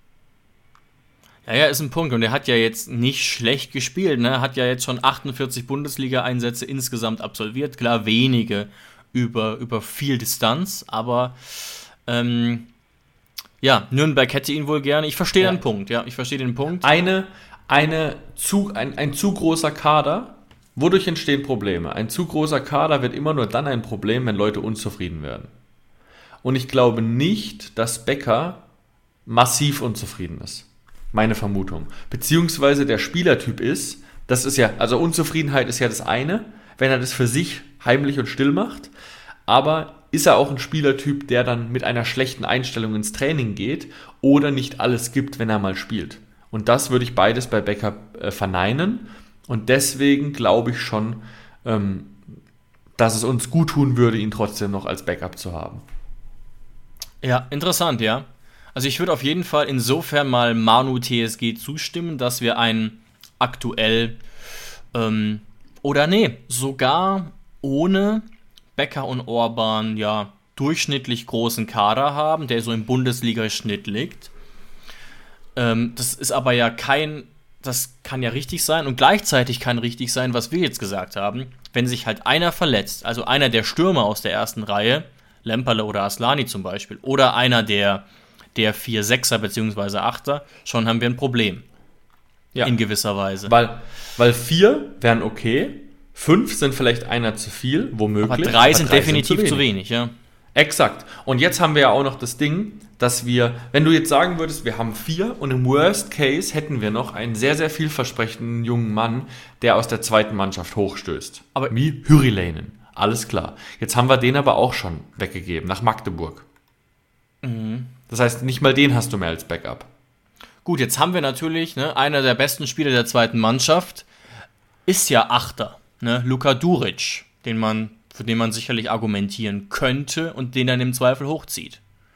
Ja, ja, ist ein Punkt. Und er hat ja jetzt nicht schlecht gespielt. Ne? Hat ja jetzt schon achtundvierzig Bundesliga-Einsätze insgesamt absolviert. Klar, wenige über, über viel Distanz. Aber ähm, ja, Nürnberg hätte ihn wohl gerne. Ich verstehe ja. den Punkt. Ja, ich verstehe den Punkt. Eine, eine zu, ein, ein zu großer Kader. Wodurch entstehen Probleme? Ein zu großer Kader wird immer nur dann ein Problem, wenn Leute unzufrieden werden. Und ich glaube nicht, dass Becker massiv unzufrieden ist. Meine Vermutung. Beziehungsweise der Spielertyp ist, das ist ja, also Unzufriedenheit ist ja das eine, wenn er das für sich heimlich und still macht, aber ist er auch ein Spielertyp, der dann mit einer schlechten Einstellung ins Training geht oder nicht alles gibt, wenn er mal spielt. Und das würde ich beides bei Becker äh, verneinen. Und deswegen glaube ich schon, ähm, dass es uns gut tun würde, ihn trotzdem noch als Backup zu haben. Ja, interessant, ja. Also ich würde auf jeden Fall insofern mal Manu T S G zustimmen, dass wir einen aktuell, ähm, oder nee, sogar ohne Becker und Orban, ja, durchschnittlich großen Kader haben, der so im Bundesliga-Schnitt liegt. Ähm, das ist aber ja kein... Das kann ja richtig sein und gleichzeitig kann richtig sein, was wir jetzt gesagt haben, wenn sich halt einer verletzt, also einer der Stürmer aus der ersten Reihe, Lemperle oder Aslani zum Beispiel, oder einer der, der vier Sechser bzw. Achter, schon haben wir ein Problem. Ja. In gewisser Weise. Weil, weil vier wären okay, fünf sind vielleicht einer zu viel, womöglich. Aber drei sind drei definitiv sind zu, wenig. zu wenig, ja. Exakt. Und jetzt haben wir ja auch noch das Ding, dass wir, wenn du jetzt sagen würdest, wir haben vier und im Worst Case hätten wir noch einen sehr, sehr vielversprechenden jungen Mann, der aus der zweiten Mannschaft hochstößt. Aber wie Hyriläinen. Alles klar. Jetzt haben wir den aber auch schon weggegeben, nach Magdeburg. Mhm. Das heißt, nicht mal den hast du mehr als Backup. Gut, jetzt haben wir natürlich, ne, einer der besten Spieler der zweiten Mannschaft ist ja Achter, ne, Luka Duric, den man, für den man sicherlich argumentieren könnte und den dann im Zweifel hochzieht.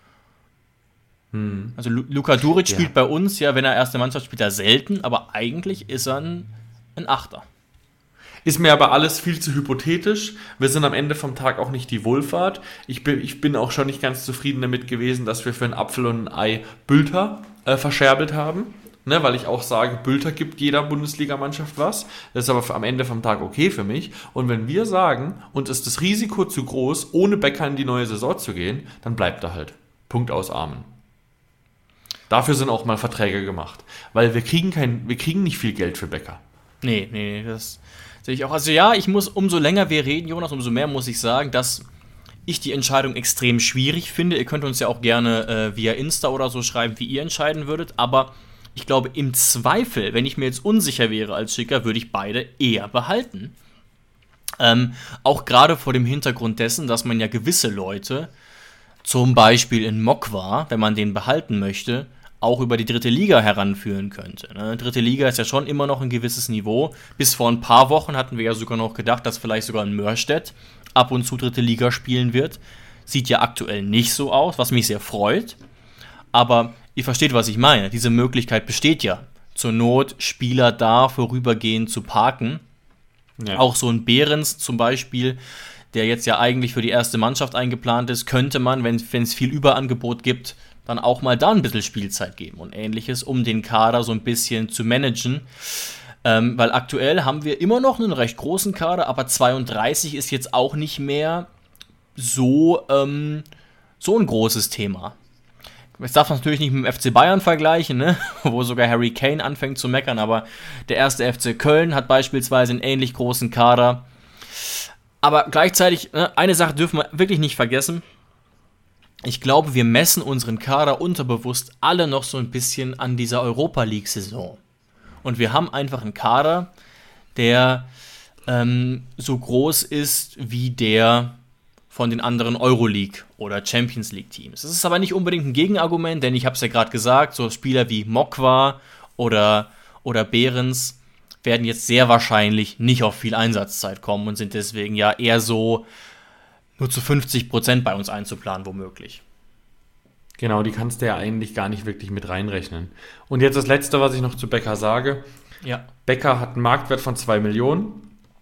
Hm. Also Lu- Luka Duric ja. spielt bei uns, ja, wenn er erste Mannschaft spielt, er selten, aber eigentlich ist er ein, ein Achter. Ist mir aber alles viel zu hypothetisch. Wir sind am Ende vom Tag auch nicht die Wohlfahrt. Ich bin, ich bin auch schon nicht ganz zufrieden damit gewesen, dass wir für einen Apfel und ein Ei Bülter äh, verscherbelt haben. Ne, weil ich auch sage, Bülter gibt jeder Bundesligamannschaft was. Das ist aber am Ende vom Tag okay für mich. Und wenn wir sagen, uns ist das Risiko zu groß, ohne Becker in die neue Saison zu gehen, dann bleibt er halt. Punkt aus Amen. Dafür sind auch mal Verträge gemacht. Weil wir kriegen kein, wir kriegen nicht viel Geld für Becker. Nee, nee, das sehe ich auch. Also ja, ich muss, umso länger wir reden, Jonas, umso mehr muss ich sagen, dass ich die Entscheidung extrem schwierig finde. Ihr könnt uns ja auch gerne äh, via Insta oder so schreiben, wie ihr entscheiden würdet. Aber ich glaube, im Zweifel, wenn ich mir jetzt unsicher wäre als Schicker, würde ich beide eher behalten. Ähm, auch gerade vor dem Hintergrund dessen, dass man ja gewisse Leute, zum Beispiel in Mokwa, wenn man den behalten möchte, auch über die dritte Liga heranführen könnte. Ne? Dritte Liga ist ja schon immer noch ein gewisses Niveau. Bis vor ein paar Wochen hatten wir ja sogar noch gedacht, dass vielleicht sogar ein Mörstedt ab und zu dritte Liga spielen wird. Sieht ja aktuell nicht so aus, was mich sehr freut. Aber ihr versteht, was ich meine. Diese Möglichkeit besteht ja. Zur Not Spieler da vorübergehend zu parken. Ja. Auch so ein Behrens zum Beispiel, der jetzt ja eigentlich für die erste Mannschaft eingeplant ist, könnte man, wenn es viel Überangebot gibt, dann auch mal da ein bisschen Spielzeit geben und Ähnliches, um den Kader so ein bisschen zu managen. Ähm, weil aktuell haben wir immer noch einen recht großen Kader, aber zweiunddreißig ist jetzt auch nicht mehr so, ähm, so ein großes Thema. Jetzt darf man natürlich nicht mit dem F C Bayern vergleichen, ne? Wo sogar Harry Kane anfängt zu meckern, aber der erste F C Köln hat beispielsweise einen ähnlich großen Kader. Aber gleichzeitig, ne, eine Sache dürfen wir wirklich nicht vergessen. Ich glaube, wir messen unseren Kader unterbewusst alle noch so ein bisschen an dieser Europa-League-Saison. Und wir haben einfach einen Kader, der ähm, so groß ist wie der von den anderen Euroleague- oder Champions League-Teams. Das ist aber nicht unbedingt ein Gegenargument, denn ich habe es ja gerade gesagt, so Spieler wie Mokwa oder, oder Behrens werden jetzt sehr wahrscheinlich nicht auf viel Einsatzzeit kommen und sind deswegen ja eher so nur zu fünfzig Prozent bei uns einzuplanen, womöglich. Genau, die kannst du ja eigentlich gar nicht wirklich mit reinrechnen. Und jetzt das Letzte, was ich noch zu Becker sage. Ja. Becker hat einen Marktwert von zwei Millionen.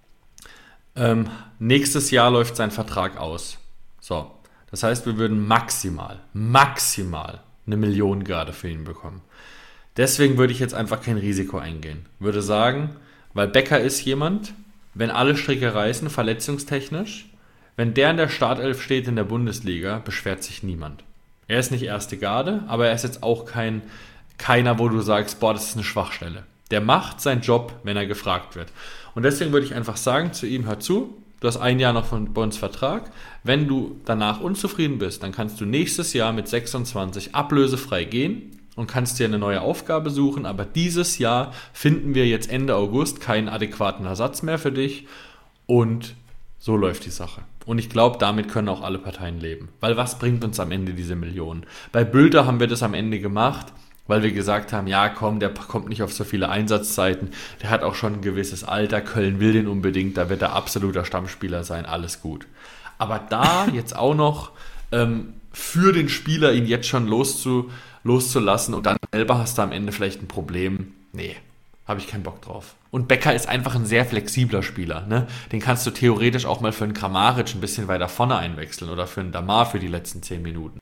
Ähm, nächstes Jahr läuft sein Vertrag aus. So, das heißt, wir würden maximal, maximal eine Million gerade für ihn bekommen. Deswegen würde ich jetzt einfach kein Risiko eingehen. Würde sagen, weil Becker ist jemand, wenn alle Stricke reißen, verletzungstechnisch, wenn der in der Startelf steht in der Bundesliga, beschwert sich niemand. Er ist nicht erste Garde, aber er ist jetzt auch kein, keiner, wo du sagst, boah, das ist eine Schwachstelle. Der macht seinen Job, wenn er gefragt wird. Und deswegen würde ich einfach sagen zu ihm, hör zu, du hast ein Jahr noch von, bei uns Vertrag. Wenn du danach unzufrieden bist, dann kannst du nächstes Jahr mit sechsundzwanzig ablösefrei gehen und kannst dir eine neue Aufgabe suchen. Aber dieses Jahr finden wir jetzt Ende August keinen adäquaten Ersatz mehr für dich. Und so läuft die Sache. Und ich glaube, damit können auch alle Parteien leben. Weil was bringt uns am Ende diese Millionen? Bei Bülter haben wir das am Ende gemacht, weil wir gesagt haben, ja komm, der kommt nicht auf so viele Einsatzzeiten, der hat auch schon ein gewisses Alter, Köln will den unbedingt, da wird er absoluter Stammspieler sein, alles gut. Aber da jetzt auch noch ähm, für den Spieler ihn jetzt schon loszu, loszulassen und dann selber hast du am Ende vielleicht ein Problem, nee, habe ich keinen Bock drauf. Und Becker ist einfach ein sehr flexibler Spieler, ne? Den kannst du theoretisch auch mal für einen Kramaric ein bisschen weiter vorne einwechseln oder für einen Damar für die letzten zehn Minuten.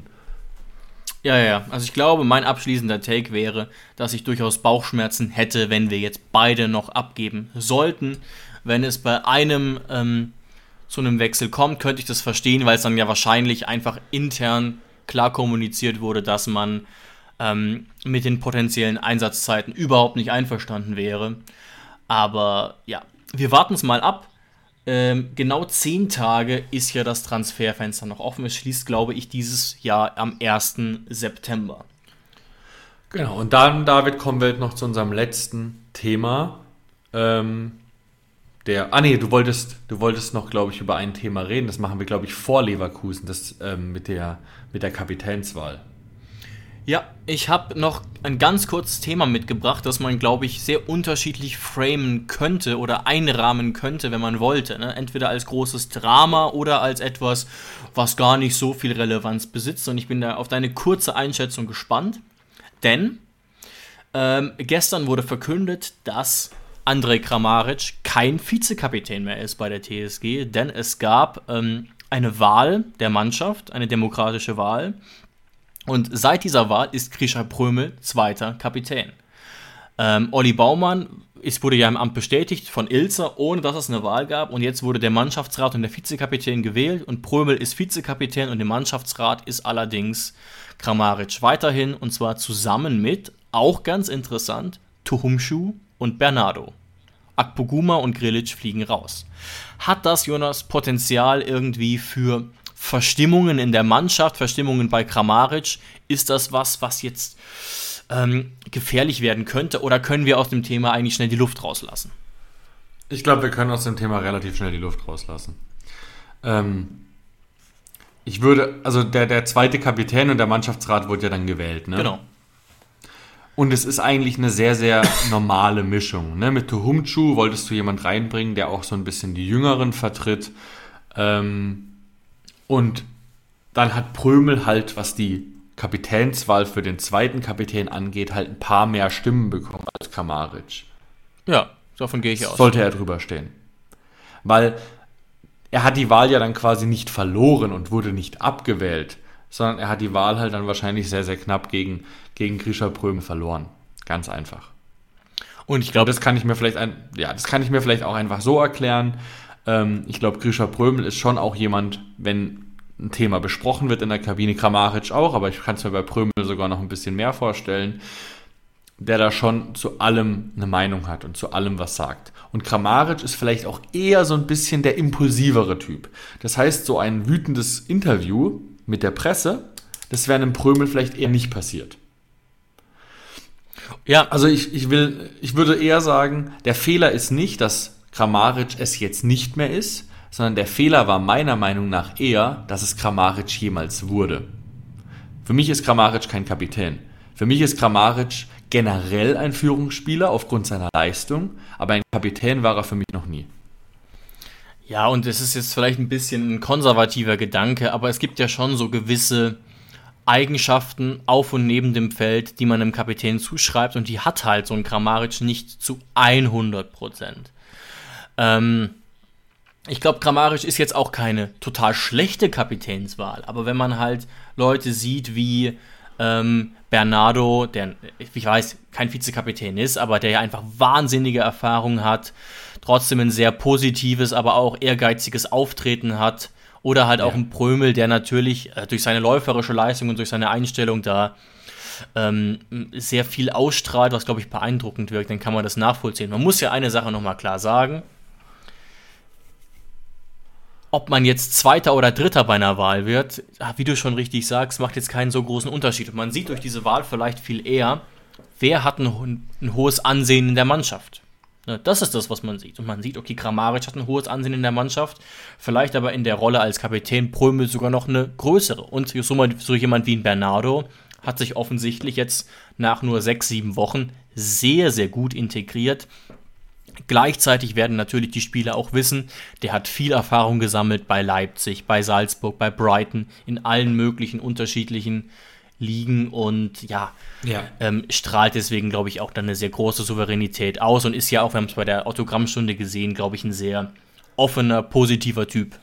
Ja, ja, also ich glaube, mein abschließender Take wäre, dass ich durchaus Bauchschmerzen hätte, wenn wir jetzt beide noch abgeben sollten. Wenn es bei einem ähm, zu einem Wechsel kommt, könnte ich das verstehen, weil es dann ja wahrscheinlich einfach intern klar kommuniziert wurde, dass man ähm, mit den potenziellen Einsatzzeiten überhaupt nicht einverstanden wäre. Aber ja, wir warten es mal ab. Ähm, genau zehn Tage ist ja das Transferfenster noch offen. Es schließt, glaube ich, dieses Jahr am ersten September. Genau, und dann, David, kommen wir jetzt noch zu unserem letzten Thema. Ähm, der, ah nee, du wolltest, du wolltest noch, glaube ich, über ein Thema reden. Das machen wir, glaube ich, vor Leverkusen, das ähm, mit der, mit der Kapitänswahl. Ja, ich habe noch ein ganz kurzes Thema mitgebracht, das man, glaube ich, sehr unterschiedlich framen könnte oder einrahmen könnte, wenn man wollte. Ne? Entweder als großes Drama oder als etwas, was gar nicht so viel Relevanz besitzt. Und ich bin da auf deine kurze Einschätzung gespannt. Denn ähm, gestern wurde verkündet, dass Andrej Kramaric kein Vizekapitän mehr ist bei der T S G. Denn es gab ähm, eine Wahl der Mannschaft, eine demokratische Wahl. Und seit dieser Wahl ist Grisha Prömel zweiter Kapitän. Ähm, Olli Baumann ist, wurde ja im Amt bestätigt von Ilzer, ohne dass es eine Wahl gab. Und jetzt wurde der Mannschaftsrat und der Vizekapitän gewählt. Und Prömel ist Vizekapitän und im Mannschaftsrat ist allerdings Kramaric weiterhin. Und zwar zusammen mit, auch ganz interessant, Tohumschuh und Bernardo. Akpoguma und Grilic fliegen raus. Hat das, Jonas, Potenzial irgendwie für Verstimmungen in der Mannschaft, Verstimmungen bei Kramaric? Ist das was, was jetzt ähm, gefährlich werden könnte? Oder können wir aus dem Thema eigentlich schnell die Luft rauslassen? Ich glaube, wir können aus dem Thema relativ schnell die Luft rauslassen. Ähm, ich würde, also der, der zweite Kapitän und der Mannschaftsrat wurde ja dann gewählt, ne? Genau. Und es ist eigentlich eine sehr, sehr normale Mischung. Ne? Mit Tohumschuh wolltest du jemand reinbringen, der auch so ein bisschen die Jüngeren vertritt. Ähm, Und dann hat Prömel halt, was die Kapitänswahl für den zweiten Kapitän angeht, halt ein paar mehr Stimmen bekommen als Kramaric. Ja, davon gehe ich aus. Sollte er drüber stehen. Weil er hat die Wahl ja dann quasi nicht verloren und wurde nicht abgewählt, sondern er hat die Wahl halt dann wahrscheinlich sehr, sehr knapp gegen, gegen Grisha Prömel verloren. Ganz einfach. Und ich glaube, das kann ich mir vielleicht ein, ja, das kann ich mir vielleicht auch einfach so erklären. Ich glaube, Grisha Prömel ist schon auch jemand, wenn ein Thema besprochen wird in der Kabine, Kramaric auch, aber ich kann es mir bei Prömel sogar noch ein bisschen mehr vorstellen, der da schon zu allem eine Meinung hat und zu allem was sagt. Und Kramaric ist vielleicht auch eher so ein bisschen der impulsivere Typ. Das heißt, so ein wütendes Interview mit der Presse, das wäre einem Prömel vielleicht eher nicht passiert. Ja, also ich, ich will, ich würde eher sagen, der Fehler ist nicht, dass Kramaric es jetzt nicht mehr ist, sondern der Fehler war meiner Meinung nach eher, dass es Kramaric jemals wurde. Für mich ist Kramaric kein Kapitän. Für mich ist Kramaric generell ein Führungsspieler aufgrund seiner Leistung, aber ein Kapitän war er für mich noch nie. Ja, und es ist jetzt vielleicht ein bisschen ein konservativer Gedanke, aber es gibt ja schon so gewisse Eigenschaften auf und neben dem Feld, die man einem Kapitän zuschreibt, und die hat halt so ein Kramaric nicht zu hundert Prozent. Ähm, ich glaube, Kramaric ist jetzt auch keine total schlechte Kapitänswahl, aber wenn man halt Leute sieht wie ähm, Bernardo, der, ich weiß, kein Vizekapitän ist, aber der ja einfach wahnsinnige Erfahrung hat, trotzdem ein sehr positives, aber auch ehrgeiziges Auftreten hat, oder halt auch ja. ein Prömel, der natürlich äh, durch seine läuferische Leistung und durch seine Einstellung da ähm, sehr viel ausstrahlt, was, glaube ich, beeindruckend wirkt, dann kann man das nachvollziehen. Man muss ja eine Sache nochmal klar sagen: Ob man jetzt Zweiter oder Dritter bei einer Wahl wird, wie du schon richtig sagst, macht jetzt keinen so großen Unterschied. Und man sieht durch diese Wahl vielleicht viel eher, wer hat ein, ein hohes Ansehen in der Mannschaft. Das ist das, was man sieht. Und man sieht, okay, Kramaric hat ein hohes Ansehen in der Mannschaft, vielleicht aber in der Rolle als Kapitän Prömel sogar noch eine größere. Und so, so jemand wie ein Bernardo hat sich offensichtlich jetzt nach nur sechs, sieben Wochen sehr, sehr gut integriert. Gleichzeitig werden natürlich die Spieler auch wissen, der hat viel Erfahrung gesammelt bei Leipzig, bei Salzburg, bei Brighton, in allen möglichen unterschiedlichen Ligen, und ja, ja. Ähm, strahlt deswegen, glaube ich, auch dann eine sehr große Souveränität aus und ist ja auch, wir haben es bei der Autogrammstunde gesehen, glaube ich, ein sehr offener, positiver Typ.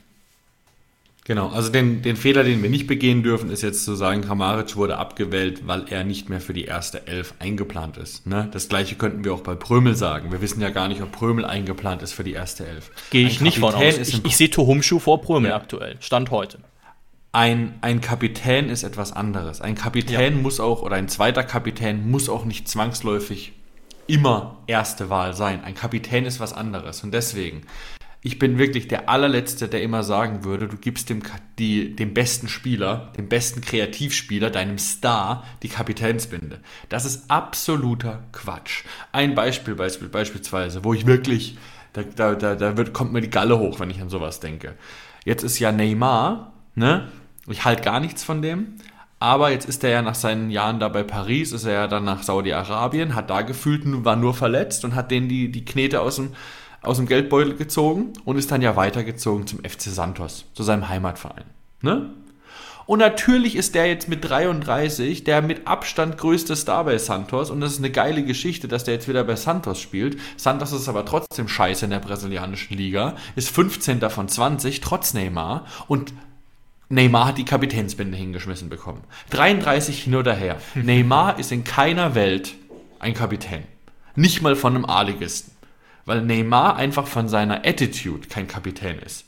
Genau, also den, den Fehler, den wir nicht begehen dürfen, ist jetzt zu sagen, Kramaric wurde abgewählt, weil er nicht mehr für die erste Elf eingeplant ist. Ne? Das gleiche könnten wir auch bei Prömel sagen. Wir wissen ja gar nicht, ob Prömel eingeplant ist für die erste Elf. Gehe ich nicht von aus. Ich, ich sehe Tohumschuh vor Prömel ja. aktuell, Stand heute. Ein, ein Kapitän ist etwas anderes. Ein Kapitän ja. muss auch, oder ein zweiter Kapitän muss auch nicht zwangsläufig immer erste Wahl sein. Ein Kapitän ist was anderes. Und deswegen, ich bin wirklich der allerletzte, der immer sagen würde, du gibst dem, die, dem besten Spieler, dem besten Kreativspieler, deinem Star, die Kapitänsbinde. Das ist absoluter Quatsch. Ein Beispiel, Beispiel beispielsweise, wo ich wirklich, da, da, da, da wird, kommt mir die Galle hoch, wenn ich an sowas denke. Jetzt ist ja Neymar, ne? Ich halte gar nichts von dem, aber jetzt ist er ja nach seinen Jahren da bei Paris, ist er ja dann nach Saudi-Arabien, hat da gefühlt, war nur verletzt und hat denen die, die Knete aus dem, aus dem Geldbeutel gezogen und ist dann ja weitergezogen zum F C Santos, zu seinem Heimatverein. Ne? Und natürlich ist der jetzt mit dreiunddreißig der mit Abstand größte Star bei Santos, und das ist eine geile Geschichte, dass der jetzt wieder bei Santos spielt. Santos ist aber trotzdem scheiße in der brasilianischen Liga, ist fünfzehnter von zwanzig, trotz Neymar, und Neymar hat die Kapitänsbinde hingeschmissen bekommen. dreiunddreißig hin oder her. Neymar ist in keiner Welt ein Kapitän. Nicht mal von einem A-Ligisten. Weil Neymar einfach von seiner Attitude kein Kapitän ist.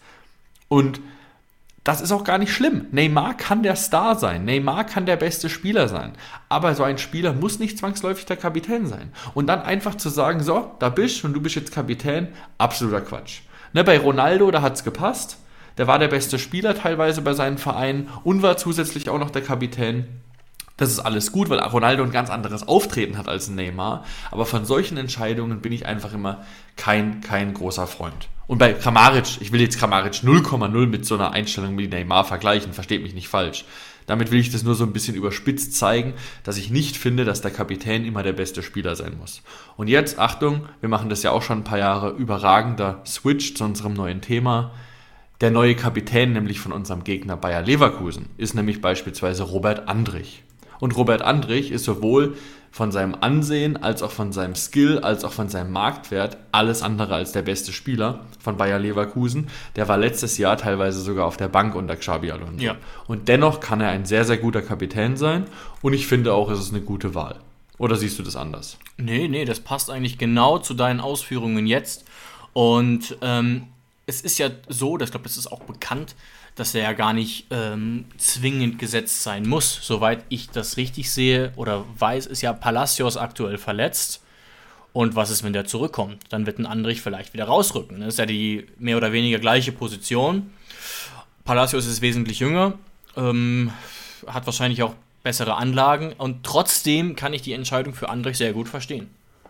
Und das ist auch gar nicht schlimm. Neymar kann der Star sein. Neymar kann der beste Spieler sein. Aber so ein Spieler muss nicht zwangsläufig der Kapitän sein. Und dann einfach zu sagen, so, da bist du und du bist jetzt Kapitän, absoluter Quatsch. Ne, bei Ronaldo, da hat's gepasst. Der war der beste Spieler teilweise bei seinen Vereinen und war zusätzlich auch noch der Kapitän. Das ist alles gut, weil Ronaldo ein ganz anderes Auftreten hat als Neymar. Aber von solchen Entscheidungen bin ich einfach immer kein, kein großer Freund. Und bei Kramaric, ich will jetzt Kramaric null Komma null mit so einer Einstellung wie Neymar vergleichen, versteht mich nicht falsch. Damit will ich das nur so ein bisschen überspitzt zeigen, dass ich nicht finde, dass der Kapitän immer der beste Spieler sein muss. Und jetzt, Achtung, wir machen das ja auch schon ein paar Jahre, überragender Switch zu unserem neuen Thema. Der neue Kapitän, nämlich von unserem Gegner Bayer Leverkusen, ist nämlich beispielsweise Robert Andrich. Und Robert Andrich ist sowohl von seinem Ansehen, als auch von seinem Skill, als auch von seinem Marktwert alles andere als der beste Spieler von Bayer Leverkusen. Der war letztes Jahr teilweise sogar auf der Bank unter Xabi Alonso. Ja. Und dennoch kann er ein sehr, sehr guter Kapitän sein. Und ich finde auch, es ist eine gute Wahl. Oder siehst du das anders? Nee, nee, das passt eigentlich genau zu deinen Ausführungen jetzt. Und ähm, es ist ja so, das glaube, das ist auch bekannt, dass er ja gar nicht ähm, zwingend gesetzt sein muss. Soweit ich das richtig sehe oder weiß, ist ja Palacios aktuell verletzt. Und was ist, wenn der zurückkommt? Dann wird ein Andrich vielleicht wieder rausrücken. Das ist ja die mehr oder weniger gleiche Position. Palacios ist wesentlich jünger, ähm, hat wahrscheinlich auch bessere Anlagen. Und trotzdem kann ich die Entscheidung für Andrich sehr gut verstehen.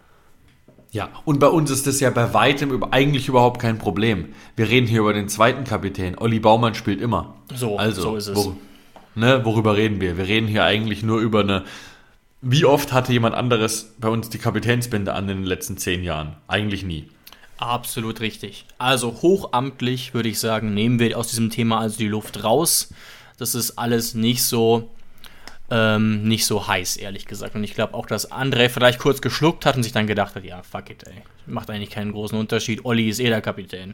Ja, und bei uns ist das ja bei weitem eigentlich überhaupt kein Problem. Wir reden hier über den zweiten Kapitän. Olli Baumann spielt immer. So, also, so ist es. Wor- ne, worüber reden wir? Wir reden hier eigentlich nur über eine... Wie oft hatte jemand anderes bei uns die Kapitänsbinde an in den letzten zehn Jahren? Eigentlich nie. Absolut richtig. Also hochamtlich würde ich sagen, nehmen wir aus diesem Thema also die Luft raus. Das ist alles nicht so... Ähm, nicht so heiß, ehrlich gesagt. Und ich glaube auch, dass André vielleicht kurz geschluckt hat und sich dann gedacht hat, ja, fuck it, ey. Macht eigentlich keinen großen Unterschied. Olli ist eh der Kapitän.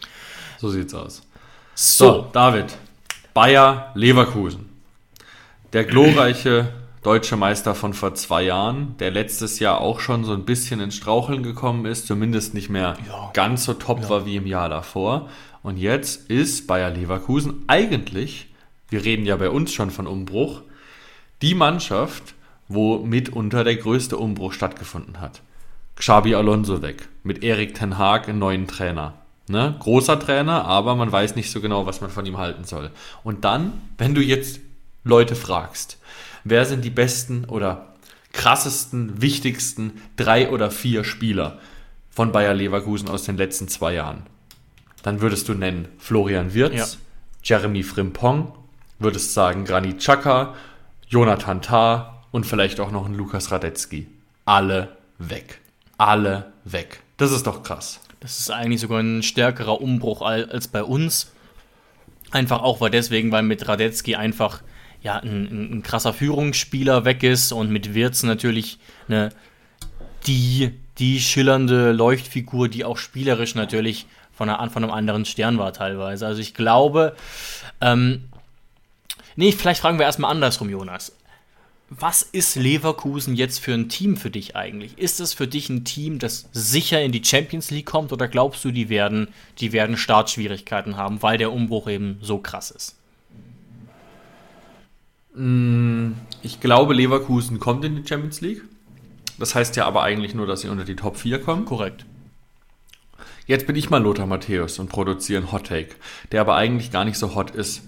So sieht's aus. So, So, David. Bayer Leverkusen. Der glorreiche deutsche Meister von vor zwei Jahren, der letztes Jahr auch schon so ein bisschen ins Straucheln gekommen ist, zumindest nicht mehr Ja. ganz so top Ja. war wie im Jahr davor. Und jetzt ist Bayer Leverkusen eigentlich, wir reden ja bei uns schon von Umbruch, die Mannschaft, wo mitunter der größte Umbruch stattgefunden hat. Xabi Alonso weg, mit Erik ten Hag einen neuen Trainer. Ne? Großer Trainer, aber man weiß nicht so genau, was man von ihm halten soll. Und dann, wenn du jetzt Leute fragst, wer sind die besten oder krassesten, wichtigsten drei oder vier Spieler von Bayer Leverkusen aus den letzten zwei Jahren, dann würdest du nennen Florian Wirtz, Ja. Jeremy Frimpong, würdest sagen Granit Xhaka, Jonathan Tah und vielleicht auch noch ein Lukas Radetzky. Alle weg. Alle weg. Das ist doch krass. das ist eigentlich sogar ein stärkerer Umbruch al- als bei uns. Einfach auch weil deswegen, weil mit Radetzky einfach ja, ein, ein, ein krasser Führungsspieler weg ist und mit Wirtz natürlich eine, die, die schillernde Leuchtfigur, die auch spielerisch natürlich von, einer, von einem anderen Stern war teilweise. Also ich glaube, ähm, nee, vielleicht fragen wir erstmal andersrum, Jonas. Was ist Leverkusen jetzt für ein Team für dich eigentlich? Ist es für dich ein Team, das sicher in die Champions League kommt oder glaubst du, die werden, die werden Startschwierigkeiten haben, weil der Umbruch eben so krass ist? Ich glaube, Leverkusen kommt in die Champions League. Das heißt ja aber eigentlich nur, dass sie unter die Top vier kommen. Korrekt. Jetzt bin ich mal Lothar Matthäus und produziere einen Hot Take, der aber eigentlich gar nicht so hot ist.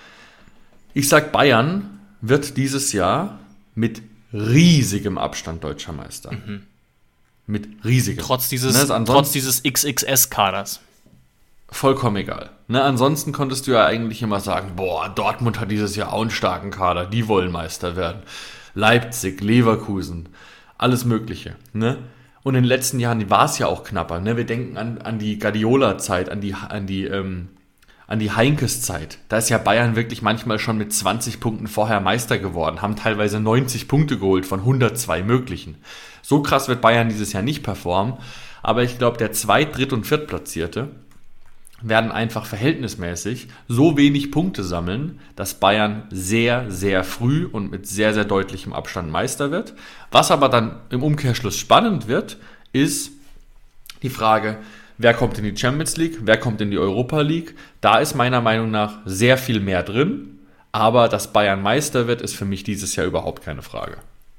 Ich sag, Bayern wird dieses Jahr mit riesigem Abstand deutscher Meister. Mhm. Mit riesigem. Trotz dieses, Ne, ansonsten- trotz dieses X X S-Kaders. Vollkommen egal. Ne, ansonsten konntest du ja eigentlich immer sagen, boah, Dortmund hat dieses Jahr auch einen starken Kader, die wollen Meister werden. Leipzig, Leverkusen, alles Mögliche. Ne? Und in den letzten Jahren war es ja auch knapper. Ne? Wir denken an, an die Guardiola-Zeit, an die, an die, ähm, an die Heinkes-Zeit. Da ist ja Bayern wirklich manchmal schon mit zwanzig Punkten vorher Meister geworden, haben teilweise neunzig Punkte geholt von hundertzwei möglichen. So krass wird Bayern dieses Jahr nicht performen, aber ich glaube, der Zweit-, Dritt- und Viertplatzierte werden einfach verhältnismäßig so wenig Punkte sammeln, dass Bayern sehr, sehr früh und mit sehr, sehr deutlichem Abstand Meister wird. Was aber dann im Umkehrschluss spannend wird, ist die Frage, wer kommt in die Champions League, wer kommt in die Europa League. Da ist meiner Meinung nach sehr viel mehr drin, aber dass Bayern Meister wird, ist für mich dieses Jahr überhaupt keine Frage.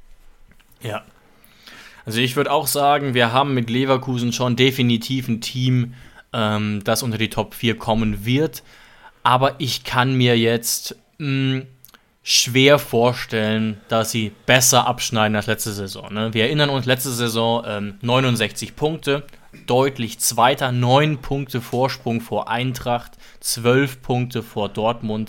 Ja. Also ich würde auch sagen, wir haben mit Leverkusen schon definitiv ein Team, ähm, das unter die Top vier kommen wird. Aber ich kann mir jetzt mh, schwer vorstellen, dass sie besser abschneiden als letzte Saison. Ne? Wir erinnern uns, letzte Saison ähm, neunundsechzig Punkte, deutlich Zweiter, neun Punkte Vorsprung vor Eintracht, zwölf Punkte vor Dortmund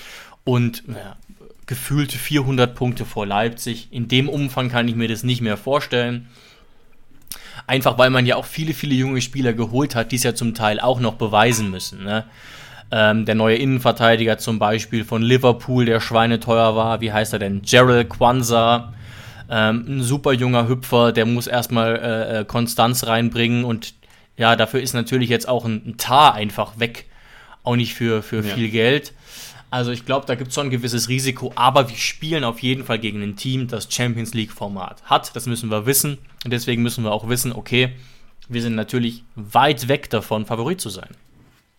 und ja, gefühlte vierhundert Punkte vor Leipzig. In dem Umfang kann ich mir das nicht mehr vorstellen. Einfach weil man ja auch viele, viele junge Spieler geholt hat, die es ja zum Teil auch noch beweisen müssen. Ne? Ähm, der neue Innenverteidiger zum Beispiel von Liverpool, der schweineteuer war, wie heißt er denn? Jarrell Kwanzaa, ähm, ein super junger Hüpfer, der muss erstmal äh, Konstanz reinbringen und ja, dafür ist natürlich jetzt auch ein, ein Tah einfach weg, auch nicht für, für Ja. viel Geld. Also ich glaube, da gibt es schon ein gewisses Risiko, aber wir spielen auf jeden Fall gegen ein Team, das Champions League-Format hat. Das müssen wir wissen und deswegen müssen wir auch wissen, okay, wir sind natürlich weit weg davon, Favorit zu sein.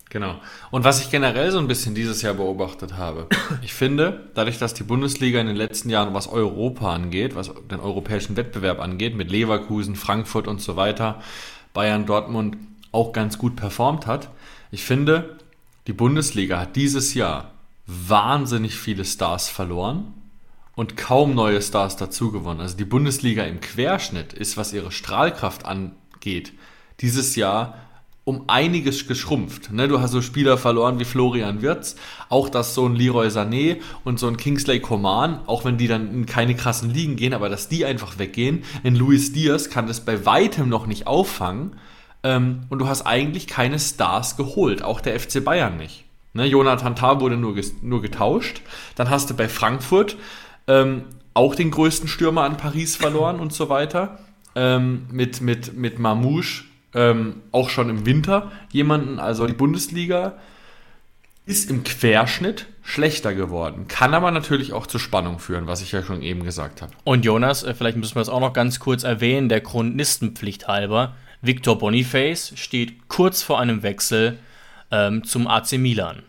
Genau. Und was ich generell so ein bisschen dieses Jahr beobachtet habe, ich finde, dadurch, dass die Bundesliga in den letzten Jahren, was Europa angeht, was den europäischen Wettbewerb angeht, mit Leverkusen, Frankfurt und so weiter, Bayern, Dortmund auch ganz gut performt hat, ich finde, die Bundesliga hat dieses Jahr wahnsinnig viele Stars verloren und kaum neue Stars dazu gewonnen. Also die Bundesliga im Querschnitt ist, was ihre Strahlkraft angeht, dieses Jahr um einiges geschrumpft. Ne, du hast so Spieler verloren wie Florian Wirtz, auch dass so ein Leroy Sané und so ein Kingsley Coman, auch wenn die dann in keine krassen Ligen gehen, aber dass die einfach weggehen, in Luis Diaz kann das bei weitem noch nicht auffangen, ähm, und du hast eigentlich keine Stars geholt, auch der F C Bayern nicht. Ne, Jonathan Tah wurde nur, ges- nur getauscht, dann hast du bei Frankfurt ähm, auch den größten Stürmer an Paris verloren und so weiter, ähm, mit, mit, mit Mamouche, Ähm, auch schon im Winter jemanden, also die Bundesliga ist im Querschnitt schlechter geworden. Kann aber natürlich auch zu Spannung führen, was ich ja schon eben gesagt habe. Und Jonas, äh, vielleicht müssen wir das auch noch ganz kurz erwähnen, der Chronistenpflicht halber, Victor Boniface steht kurz vor einem Wechsel ähm, zum A C Milan.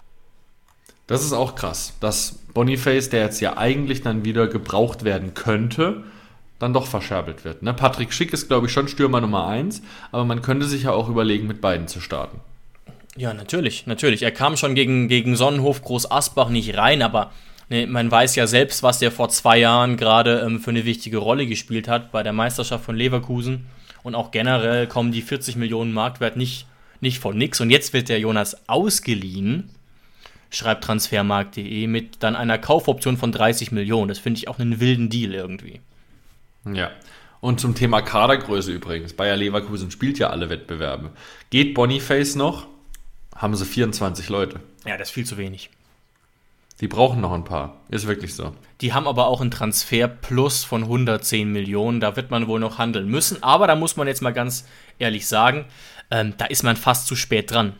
Das ist auch krass, dass Boniface, der jetzt ja eigentlich dann wieder gebraucht werden könnte, dann doch verscherbelt wird. Ne? Patrick Schick ist, glaube ich, schon Stürmer Nummer eins, aber man könnte sich ja auch überlegen, mit beiden zu starten. Ja, natürlich, natürlich. Er kam schon gegen, gegen Sonnenhof Groß Asbach nicht rein, aber ne, man weiß ja selbst, was der vor zwei Jahren gerade ähm, für eine wichtige Rolle gespielt hat bei der Meisterschaft von Leverkusen. Und auch generell kommen die vierzig Millionen Marktwert nicht, nicht von nix. Und jetzt wird der Jonas ausgeliehen, schreibt transfermarkt punkt de, mit dann einer Kaufoption von dreißig Millionen. Das finde ich auch einen wilden Deal irgendwie. Ja, und zum Thema Kadergröße übrigens. Bayer Leverkusen spielt ja alle Wettbewerbe. Geht Boniface noch? Haben sie vierundzwanzig Leute. Ja, das ist viel zu wenig. Die brauchen noch ein paar. Ist wirklich so. Die haben aber auch einen Transferplus von hundertzehn Millionen. Da wird man wohl noch handeln müssen. Aber da muss man jetzt mal ganz ehrlich sagen, ähm, da ist man fast zu spät dran.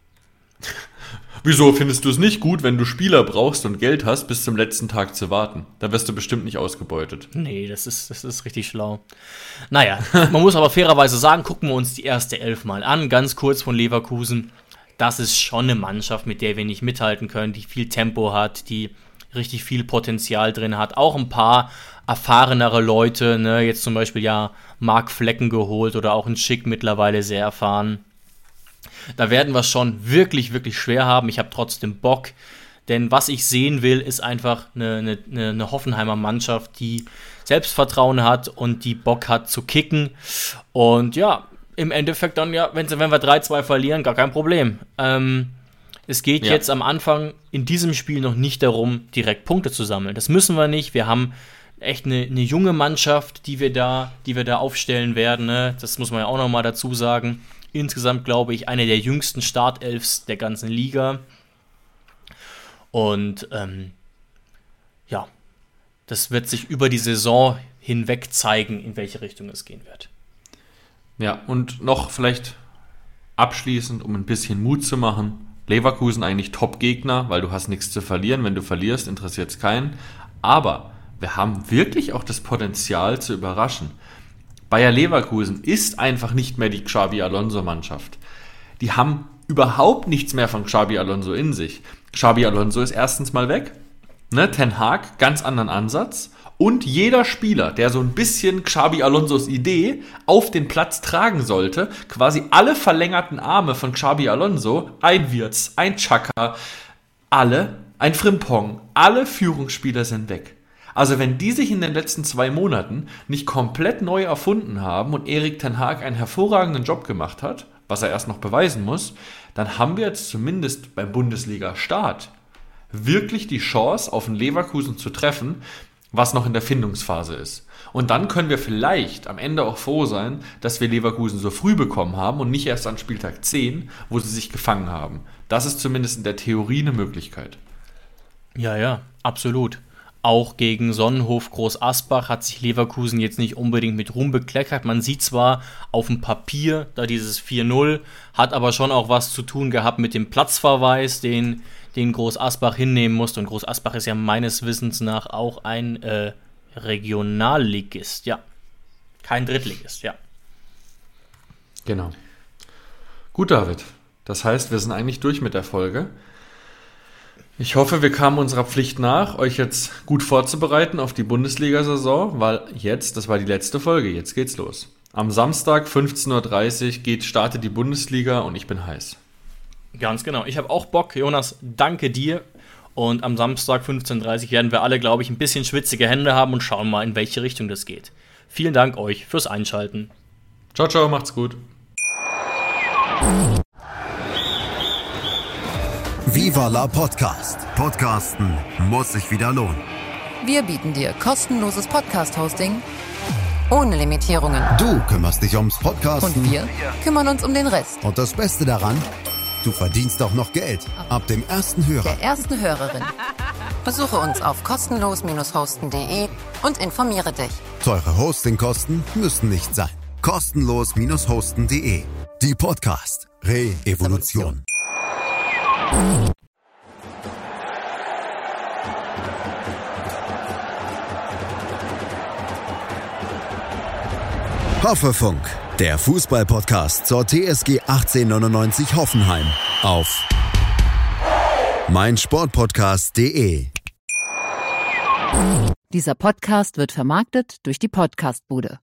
Wieso findest du es nicht gut, wenn du Spieler brauchst und Geld hast, bis zum letzten Tag zu warten? Da wirst du bestimmt nicht ausgebeutet. Nee, das ist, das ist richtig schlau. Naja, man muss aber fairerweise sagen, gucken wir uns die erste Elf mal an, ganz kurz von Leverkusen. Das ist schon eine Mannschaft, mit der wir nicht mithalten können, die viel Tempo hat, die richtig viel Potenzial drin hat. Auch ein paar erfahrenere Leute, ne? Jetzt zum Beispiel ja Marc Flecken geholt oder auch ein Schick mittlerweile sehr erfahren. Da werden wir es schon wirklich, wirklich schwer haben. Ich habe trotzdem Bock, denn was ich sehen will, ist einfach eine, eine, eine Hoffenheimer Mannschaft, die Selbstvertrauen hat und die Bock hat zu kicken. Und ja, im Endeffekt dann, ja, wenn, wenn wir drei zwei verlieren, gar kein Problem. Ähm, es geht ja jetzt am Anfang in diesem Spiel noch nicht darum, direkt Punkte zu sammeln. Das müssen wir nicht. Wir haben echt eine, eine junge Mannschaft, die wir da, die wir da aufstellen werden. Ne? Das muss man ja auch nochmal dazu sagen. Insgesamt, glaube ich, eine der jüngsten Startelfs der ganzen Liga. Und ähm, ja, das wird sich über die Saison hinweg zeigen, in welche Richtung es gehen wird. Ja, und noch vielleicht abschließend, um ein bisschen Mut zu machen. Leverkusen eigentlich Top-Gegner, weil du hast nichts zu verlieren. Wenn du verlierst, interessiert es keinen. Aber wir haben wirklich auch das Potenzial zu überraschen. Bayer Leverkusen ist einfach nicht mehr die Xabi Alonso-Mannschaft. Die haben überhaupt nichts mehr von Xabi Alonso in sich. Xabi Alonso ist erstens mal weg. Ne? Ten Hag, ganz anderen Ansatz. Und jeder Spieler, der so ein bisschen Xabi Alonsos Idee auf den Platz tragen sollte, quasi alle verlängerten Arme von Xabi Alonso, ein Wirtz, ein Xhaka, alle, ein Frimpong, alle Führungsspieler sind weg. Also wenn die sich in den letzten zwei Monaten nicht komplett neu erfunden haben und Erik ten Hag einen hervorragenden Job gemacht hat, was er erst noch beweisen muss, dann haben wir jetzt zumindest beim Bundesliga-Start wirklich die Chance, auf einen Leverkusen zu treffen, was noch in der Findungsphase ist. Und dann können wir vielleicht am Ende auch froh sein, dass wir Leverkusen so früh bekommen haben und nicht erst an Spieltag zehn, wo sie sich gefangen haben. Das ist zumindest in der Theorie eine Möglichkeit. Ja, ja, absolut. Auch gegen Sonnenhof Groß Asbach hat sich Leverkusen jetzt nicht unbedingt mit Ruhm bekleckert. Man sieht zwar auf dem Papier da dieses vier null, hat aber schon auch was zu tun gehabt mit dem Platzverweis, den, den Groß Asbach hinnehmen musste. Und Groß Asbach ist ja meines Wissens nach auch ein äh, Regionalligist, ja. Kein Drittligist, ja. Genau. Gut, David. Das heißt, wir sind eigentlich durch mit der Folge. Ich hoffe, wir kamen unserer Pflicht nach, euch jetzt gut vorzubereiten auf die Bundesliga-Saison, weil jetzt, das war die letzte Folge, jetzt geht's los. Am Samstag fünfzehn Uhr dreißig geht, startet die Bundesliga und ich bin heiß. Ganz genau. Ich habe auch Bock. Jonas, danke dir. Und am Samstag fünfzehn Uhr dreißig werden wir alle, glaube ich, ein bisschen schwitzige Hände haben und schauen mal, in welche Richtung das geht. Vielen Dank euch fürs Einschalten. Ciao, ciao, macht's gut. Viva la Podcast. Podcasten muss sich wieder lohnen. Wir bieten dir kostenloses Podcast-Hosting ohne Limitierungen. Du kümmerst dich ums Podcasten. Und wir kümmern uns um den Rest. Und das Beste daran, du verdienst auch noch Geld. Ab dem ersten Hörer. Der ersten Hörerin. Besuche uns auf kostenlos hosten punkt de und informiere dich. Teure Hostingkosten müssen nicht sein. kostenlos hosten punkt de. Die Podcast Re-Evolution. Hoffefunk, der Fußball-Podcast zur T S G achtzehnhundertneunundneunzig Hoffenheim auf meinsportpodcast punkt de. Dieser Podcast wird vermarktet durch die Podcastbude.